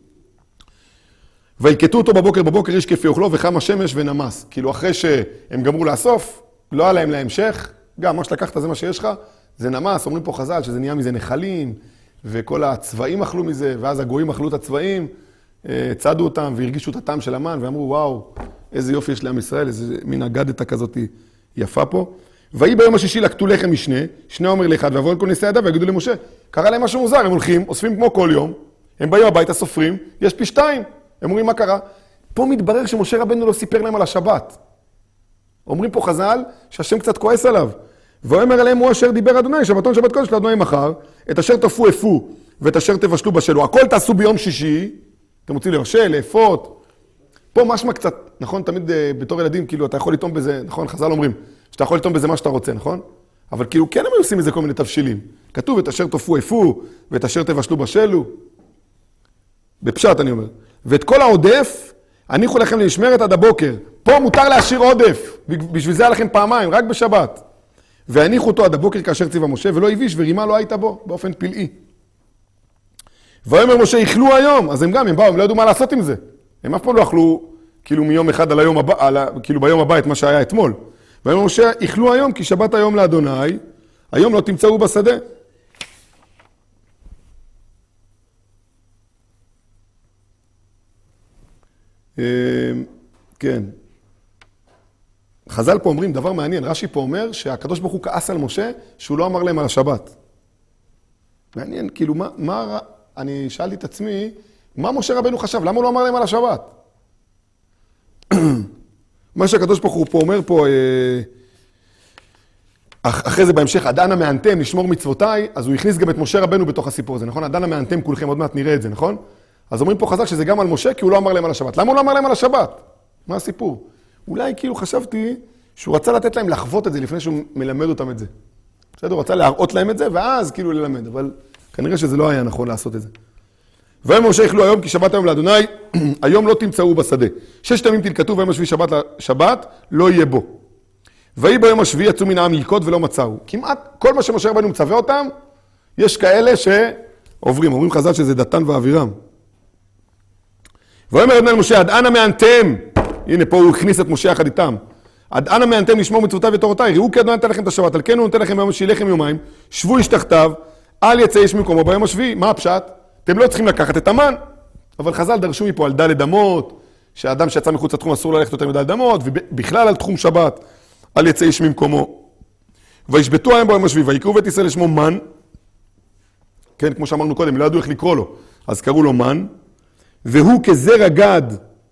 ויקטו אותו בבוקר איש כפי אוכלו וחם השמש ונמס. כאילו אחרי שהם גמרו לאסוף, לא היה להם להמשך, גם מה שלקחת זה מה שיש לך, זה נמס. אומרים פה חז"ל שזה נהיה מזה נחלים, וכל הצבעים אכלו מזה, ואז הגויים אכלו את הצבעים, צדו אותם והרגישו את הטעם של המן, ואמרו וואו, איזה יופי יש לעם ישראל, איזה מין אגדתה כזאת יפה פה. ויהי ביום השישי לקטו לחם משנה, שני אומר לאחד, ועבור על כל נשאי ידיו, ויגידו למשה, קרה להם משהו מוזר, הם הולכים, אוספים כמו כל יום, הם באים הביתה, סופרים, יש פי 2. הם אומרים מה קרה? פה מתברר שמשה רבנו לא סיפר להם על השבת. אומרים פה חז"ל שהשם קצת כועס עליו. ואומר עליהם הוא אשר דיבר אדוני, שבתון שבת קודש לאדוני מחר, את אשר תפו אפו ואת אשר תבשלו בשלו. הכל תעשו ביום שישי, אתם רוצים לבשל, לאפות. פה משמע קצת, נכון? תמיד בתור ילדים, כאילו אתה יכול לטעום בזה, נכון? חז"ל אומרים, שאתה יכול לטעום בזה מה שאתה רוצה, נכון? אבל כאילו כן הם עושים מזה כל מיני תבשילים. כתוב את אשר תפו אפו ואת אשר תבשלו בשלו. בפשט אני אומר. ואת כל העודף, הניחו לכם למשמרת עד הבוקר. פה מותר להשאיר עודף. בשביל זה היה לכם פעמיים, רק בשבת. והניחו אותו עד הבוקר כאשר ציווה משה, ולא הביש ורימה לא הייתה בו, באופן פלאי. ואומר משה, יאכלו היום. אז הם באו, הם לא ידעו מה לעשות עם זה. הם אף פעם לא אכלו, כאילו מיום אחד על היום הבא, כאילו ביום הבא את מה שהיה אתמול. ואומר משה, יאכלו היום, כי שבת היום לאדוני, היום לא תמצאו בשדה. כן. חז"ל פה אומרים דבר מעניין, רש"י פה אומר שהקדוש ברוך הוא כעס על משה שהוא לא אמר להם על השבת. מעניין, כאילו אני שאלתי את עצמי, מה משה רבנו חשב? למה הוא לא אמר להם על השבת? מה שהקדוש ברוך הוא פה אומר פה, אחרי זה בהמשך, עד אנה מענתם לשמור מצוותיי, אז הוא הכניס גם את משה רבנו בתוך הסיפור הזה, נכון? עד אנה מענתם כולכם, עוד מעט נראה את זה, נכון? אז אומרים פה חז"ל שזה גם על משה, כי הוא לא אמר להם על השבת. למה הוא לא אמר להם על השבת? מה הסיפור? אולי כאילו חשבתי שהוא רצה לתת להם לחוות את זה לפני שהוא מלמד אותם את זה. בסדר, הוא רצה להראות להם את זה, ואז כאילו ללמד, אבל כנראה שזה לא היה נכון לעשות את זה. ויאמר משה יאכלו היום, כי שבת היום לאדוני, היום לא תמצאו בשדה. 6 ימים תלקטו, ויום השביעי שבת לא יהיה בו. ויהי ביום השביעי יצאו מן העם ללקוט ולא מצאו. כמעט כל מה שמשה רבנו מצווה אותם, יש כאלה שעוברים. אומרים חז"ל שזה דתן ואבירם. ויאמר אדוני למשה, עד אנה מענתם, הנה פה הוא הכניס את משה יחד איתם, עד אנה מענתם לשמור מצוותיי ותורותיי, ראו כי אדוני נתן לכם את השבת, על כן הוא נותן לכם ביום השביעי לחם יומיים, שבו איש תחתיו, אל יצא איש ממקומו ביום השביעי. מה הפשט? אתם לא צריכים לקחת את המן. אבל חז"ל דרשו מפה על ד' אמות, שהאדם שיצא מחוץ לתחום אסור ללכת יותר מד' אמות, ובכלל על תחום שבת, אל יצא איש ממקומו. וישבתו היום ביום השביעי, ויקראו בית ישראל לשמו מן, כן, כמו שאמרנו קודם, לא ידעו איך לקרוא לו, אז קראו לו מן, והוא כזרע גד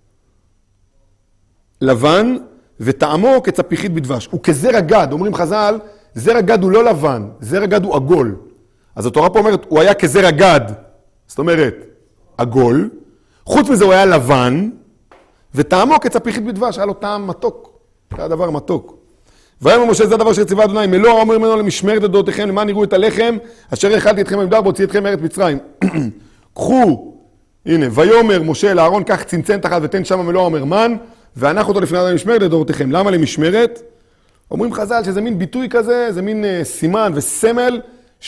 לבן, וטעמו כצפיחית בדבש. הוא כזרע גד, אומרים חז"ל, זרע גד הוא לא לבן, זרע גד הוא עגול. אז התורה פה אומרת, הוא היה כזרע גד, זאת אומרת, עגול, חוץ מזה הוא היה לבן, וטעמו כצפיחית בדבש, היה לו טעם מתוק, היה דבר מתוק. ויאמר משה, זה הדבר שציווה אדוני, מלוא האומר ממנו למשמרת את דעותיכם, למען יראו את הלחם, אשר האכלתי אתכם במדבר, בהוציא אתכם מארץ מצרים. קחו, הנה, ויאמר משה אל אהרון, קח צנצנת אחת ותן שם מלוא האומר מן, והנח אותו לפני אדוני למשמרת את דעותיכם. למה למשמרת? אומרים חז"ל שזה מין ביטוי כזה, זה מין סימן וסמל,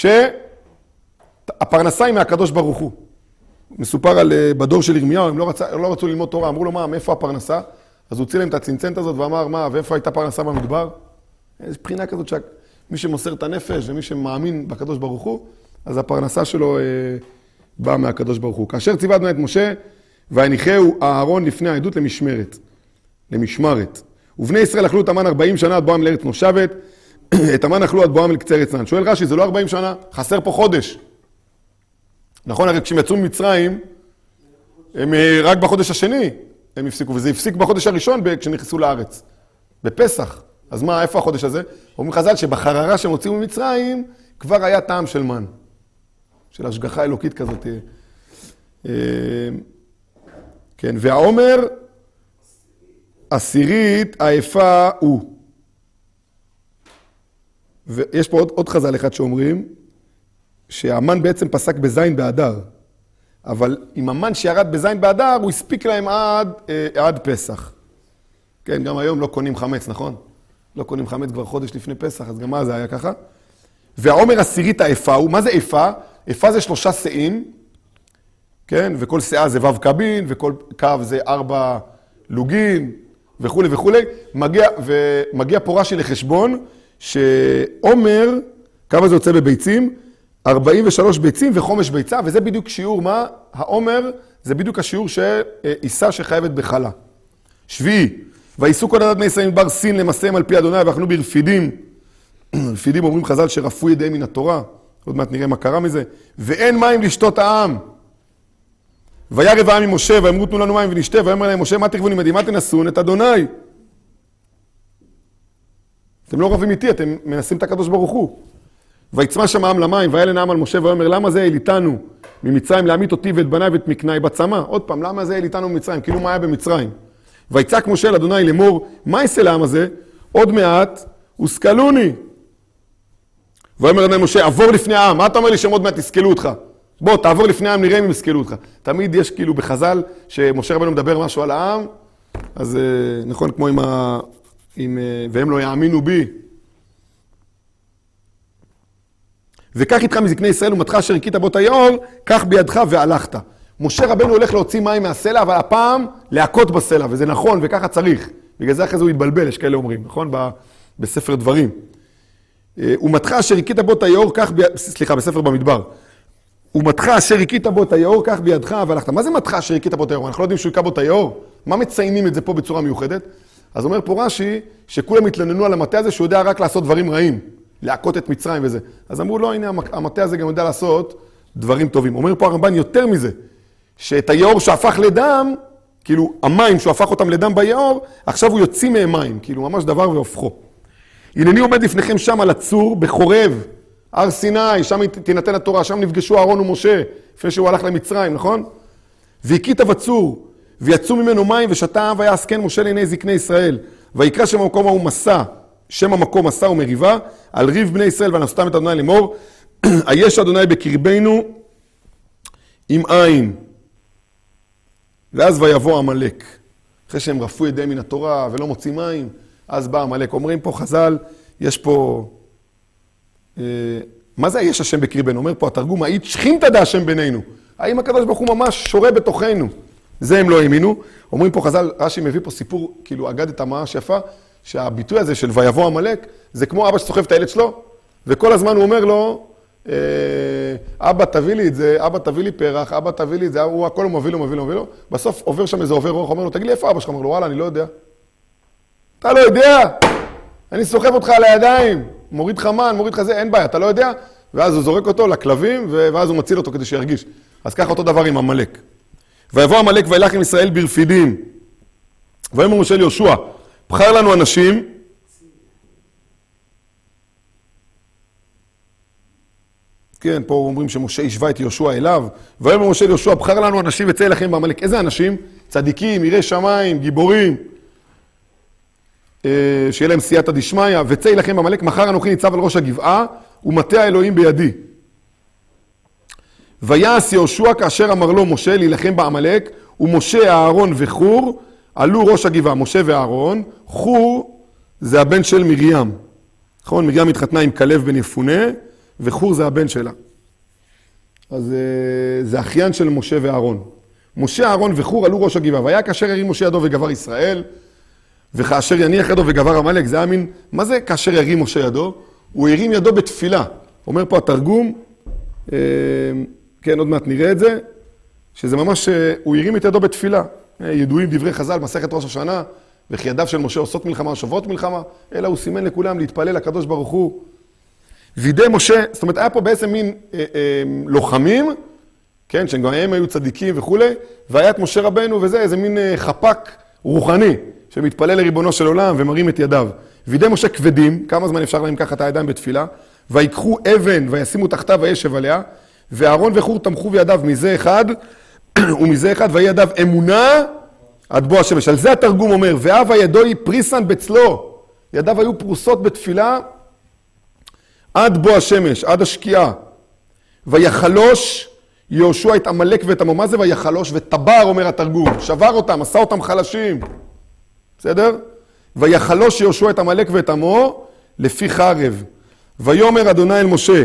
שהפרנסה היא מהקדוש ברוך הוא. מסופר על בדור של ירמיהו, הם לא רצו ללמוד תורה, אמרו לו מה, מאיפה הפרנסה? אז הוא הוציא להם את הצנצנת הזאת ואמר, מה, ואיפה הייתה פרנסה במדבר? יש בחינה כזאת שמי שמוסר את הנפש ומי שמאמין בקדוש ברוך הוא, אז הפרנסה שלו באה מהקדוש ברוך הוא. כאשר ציווה אדוני את משה, והניחהו אהרון לפני העדות למשמרת. ובני ישראל אכלו את המן 40 שנה עד בואם לארץ נושבת, את המן אכלו עד בואם לקצה ארץ כנען. שואל רש"י, זה לא 40 שנה, חסר פה חודש. נכון, הרי כשהם יצאו ממצרים, הם רק בחודש השני הם הפסיקו, וזה הפסיק בחודש הראשון כשנכנסו לארץ, בפסח. אז מה, איפה החודש הזה? אומרים חז"ל שבחררה שהם הוציאו ממצרים, כבר היה טעם של מן. של השגחה אלוקית כזאת. כן, והעומר, עשירית, האפה הוא. ויש פה עוד חז"ל אחד שאומרים, שהמן בעצם פסק בזין באדר. אבל עם המן שירד בזין באדר, הוא הספיק להם עד פסח. כן, גם היום לא קונים חמץ, נכון? לא קונים חמץ כבר חודש לפני פסח, אז גם מה זה היה ככה? והעומר עשירית האפה הוא, מה זה אפה? אפה זה 3 שאים, כן? וכל שאה זה וו קבין, וכל קו זה 4 לוגים, וכו' וכו'. מגיע פה רש"י לחשבון, שעומר, כמה זה יוצא בביצים? 43 ביצים וחומש ביצה, וזה בדיוק שיעור מה? העומר זה בדיוק השיעור שאישה שחייבת בחלה. שביעי, וייסעו כל עדת בני ישראל מדבר סין למסעם על פי אדוני, ואכלו ברפידים. רפידים אומרים חז"ל שרפו ידיהם מן התורה, עוד מעט נראה מה קרה מזה. ואין מים לשתות העם. וירב העם עם משה, ואמרו תנו לנו מים ונשתה, ואמר להם משה, מה תרבו עמדי, מה תנסון את אדוני? אתם לא רבים איתי, אתם מנסים את הקדוש ברוך הוא. ויצמא שם העם למים, והיה לנעם על משה, ואומר, למה זה העליתנו ממצרים להמית אותי ואת בניי ואת מקניי בצמא? עוד פעם, למה זה העליתנו ממצרים? כאילו מה היה במצרים? ויצעק משה אל אדוני לאמור, מה יעשה לעם הזה? עוד מעט, וסקלוני. ואומר אדוני משה, עבור לפני העם. מה אתה אומר לי שהם עוד מעט יסקלו אותך? בוא, תעבור לפני העם, נראה אם הם יסקלו אותך. תמיד יש כאילו בחז"ל, שמשה רבנו מדבר משהו על העם, אז נכון, כמו והם לא יאמינו בי. וכך איתך מזקני ישראל ומתך אשר הכית בו את היאור, כך בידך והלכת. משה רבנו הולך להוציא מים מהסלע, אבל הפעם להכות בסלע, וזה נכון, וככה צריך. בגלל זה אחרי זה הוא יתבלבל, יש כאלה אומרים, נכון? בספר דברים. ומתך אשר הכית בו את היאור, כך סליחה, בספר במדבר. ומתך אשר הכית בו את היאור, כך בידך והלכת. מה זה מתך אשר הכית בו את היאור? אנחנו לא יודעים שהוא הכה בו את היאור? מה מציינים את זה פה בצורה מיוחדת? אז אומר פה רש"י, שכולם התלוננו על המטה הזה, שהוא יודע רק לעשות דברים רעים. להכות את מצרים וזה. אז אמרו, לא, הנה, המטה הזה גם יודע לעשות דברים טובים. אומר פה הרמב"ן יותר מזה, שאת היאור שהפך לדם, כאילו המים שהוא הפך אותם לדם ביאור, עכשיו הוא יוציא מהם מים, כאילו ממש דבר והופכו. הנני עומד לפניכם שם על הצור, בחורב, הר סיני, שם תינתן התורה, שם נפגשו אהרון ומשה, לפני שהוא הלך למצרים, נכון? והכית בצור, ויצאו ממנו מים ושתה העם ויעסקן משה לעיני זקני ישראל, ויקרא שם המקום ההוא מסע, שם המקום מסע ומריבה, על ריב בני ישראל ונשאתם את אדוני לאמור, היש אדוני בקרבנו עם עין. ואז ויבוא עמלק. אחרי שהם רפו ידיהם מן התורה ולא מוצאים מים, אז בא עמלק. אומרים פה חז"ל, יש פה... מה זה היש השם בקרבנו? אומר פה התרגום, היית שכינת דה השם בינינו. האם הקדוש ברוך הוא ממש שורה בתוכנו? זה הם לא האמינו. אומרים פה חז"ל, רש"י מביא פה סיפור, כאילו אגדת ממש יפה, שהביטוי הזה של ויבוא עמלק, זה כמו אבא שסוחב את הילד שלו, וכל הזמן הוא אומר לו, אבא תביא לי את זה, אבא תביא לי פרח, אבא תביא לי את זה, הוא הכל הוא מביא לו. בסוף עובר שם איזה עובר רוח, אומר לו, תגיד לי איפה אבא שלך? אומר לו, וואלה, אני לא יודע. אתה לא יודע? אני סוחב אותך על הידיים, מוריד לך מן, מוריד לך זה, אין בעיה, אתה לא יודע? ואז הוא זורק אותו לכלבים, ואז הוא מציל אותו כדי שירגיש. אז ככה אותו דבר עם עמלק. ויבוא עמלק וילך עם ישראל ברפידים. ויאמר משה ליהושע, בחר לנו אנשים, כן, פה אומרים שמשה השווה את יהושע אליו, ויאמר משה ליהושע, בחר לנו אנשים וצא לכם בעמלק. איזה אנשים? צדיקים, יראי שמיים, גיבורים, שיהיה להם סייעתא דשמיא, וצא לכם בעמלק, מחר אנוכי ניצב על ראש הגבעה, ומטה האלוהים בידי. ויעש יהושע כאשר אמר לו משה להילחם בעמלק, ומשה, אהרון וחור, עלו ראש הגבעה, משה ואהרון, חור זה הבן של מרים. נכון? מרים התחתנה עם כלב בן יפונה, וחור זה הבן שלה. אז זה אחיין של משה ואהרון. משה, אהרון וחור עלו ראש הגבעה, והיה כאשר ירים משה ידו וגבר ישראל, וכאשר יניח ידו וגבר עמלק, זה היה מין, מה זה כאשר ירים משה ידו? הוא הרים ידו בתפילה. אומר פה התרגום, כן, עוד מעט נראה את זה, שזה ממש, הוא הרים את ידו בתפילה. ידועים דברי חז"ל, מסכת ראש השנה, וכי ידיו של משה עושות מלחמה, שוברות מלחמה, אלא הוא סימן לכולם להתפלל לקדוש ברוך הוא. וידי משה, זאת אומרת, היה פה בעצם מין לוחמים, כן, שגם הם היו צדיקים וכו', והיה את משה רבנו וזה, איזה מין חפק רוחני, שמתפלל לריבונו של עולם ומרים את ידיו. וידי משה כבדים, כמה זמן אפשר להם ככה את הידיים בתפילה, ויקחו אבן וישימו תחתיו וישב עליה, ואהרון וחור תמכו בידיו מזה אחד ומזה אחד, ויהי ידיו אמונה עד בוא השמש. על זה התרגום אומר, והווה ידוי פריסן בצלו, ידיו היו פרוסות בתפילה עד בוא השמש, עד השקיעה. ויחלוש יהושע את עמלק ואת עמו. מה זה ויחלוש? וטבר, אומר התרגום, שבר אותם, עשה אותם חלשים. בסדר? ויחלוש יהושע את עמלק ואת עמו לפי חרב. ויאמר אדוני אל משה,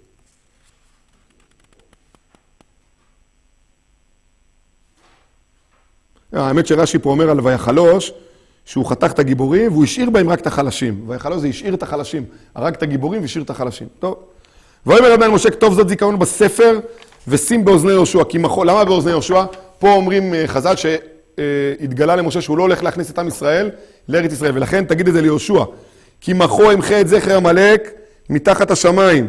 האמת שרש"י פה אומר על ויחלוש, שהוא חתך את הגיבורים והוא השאיר בהם רק את החלשים. ויחלוש זה השאיר את החלשים, הרג את הגיבורים והשאיר את החלשים. טוב. ויאמר אדוני אל משה, כתוב זאת זיכרון בספר ושים באוזני יהושע. כי מחול, למה באוזני יהושע? פה אומרים חז"ל שהתגלה למשה שהוא לא הולך להכניס את עם ישראל לארץ ישראל, ולכן תגיד את זה ליהושע. כי מחו ימחה את זכר עמלק מתחת השמיים.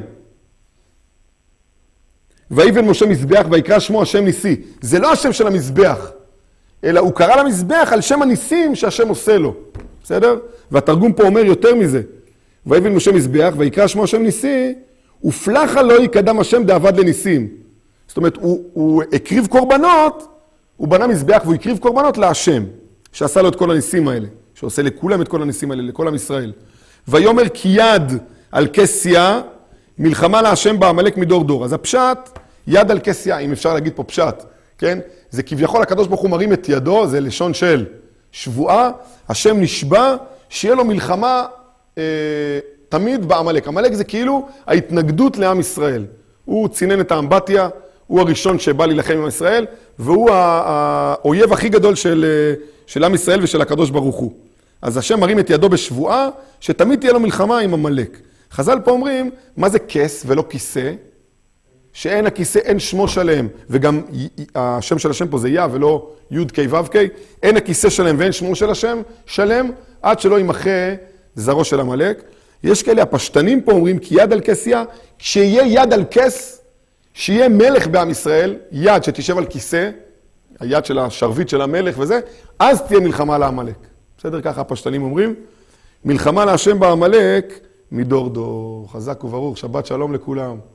ויבן משה מזבח ויקרא שמו השם ניסי. זה לא השם של המזבח, אלא הוא קרא למזבח על שם הניסים שהשם עושה לו. בסדר? והתרגום פה אומר יותר מזה. ויבן משה מזבח ויקרא שמו השם ניסי, ופלחה לא יקדם השם דעבד לניסים. זאת אומרת, הוא הקריב קורבנות, הוא בנה מזבח והוא הקריב קורבנות להשם, שעשה לו את כל הניסים האלה, שעושה לכולם את כל הניסים האלה, לכל עם ישראל. ויאמר כי יד על כסיה, מלחמה להשם בעמלק מדור דור. אז הפשט, יד על כסיה, אם אפשר להגיד פה פשט, כן? זה כביכול הקדוש ברוך הוא מרים את ידו, זה לשון של שבועה, השם נשבע, שיהיה לו מלחמה תמיד בעמלק. עמלק זה כאילו ההתנגדות לעם ישראל. הוא צינן את האמבטיה, הוא הראשון שבא להילחם עם ישראל, והוא האויב הכי גדול של עם ישראל ושל הקדוש ברוך הוא. אז השם מרים את ידו בשבועה, שתמיד תהיה לו מלחמה עם עמלק. חז"ל פה אומרים, מה זה כס ולא כיסא? שאין הכיסא, אין שמו שלם, וגם השם של השם פה זה יה ולא י' ק' ו' ק', אין הכיסא שלם ואין שמו של השם שלם, עד שלא ימחה זרעו של עמלק. יש כאלה, הפשטנים פה אומרים, כי יד על כסיה, כשיהיה יד על כס, שיהיה מלך בעם ישראל, יד שתשב על כיסא, היד של השרבית של המלך וזה, אז תהיה מלחמה לעמלק. בסדר? ככה הפשטנים אומרים. מלחמה להשם בעמלק מדור דור. חזק וברוך, שבת שלום לכולם.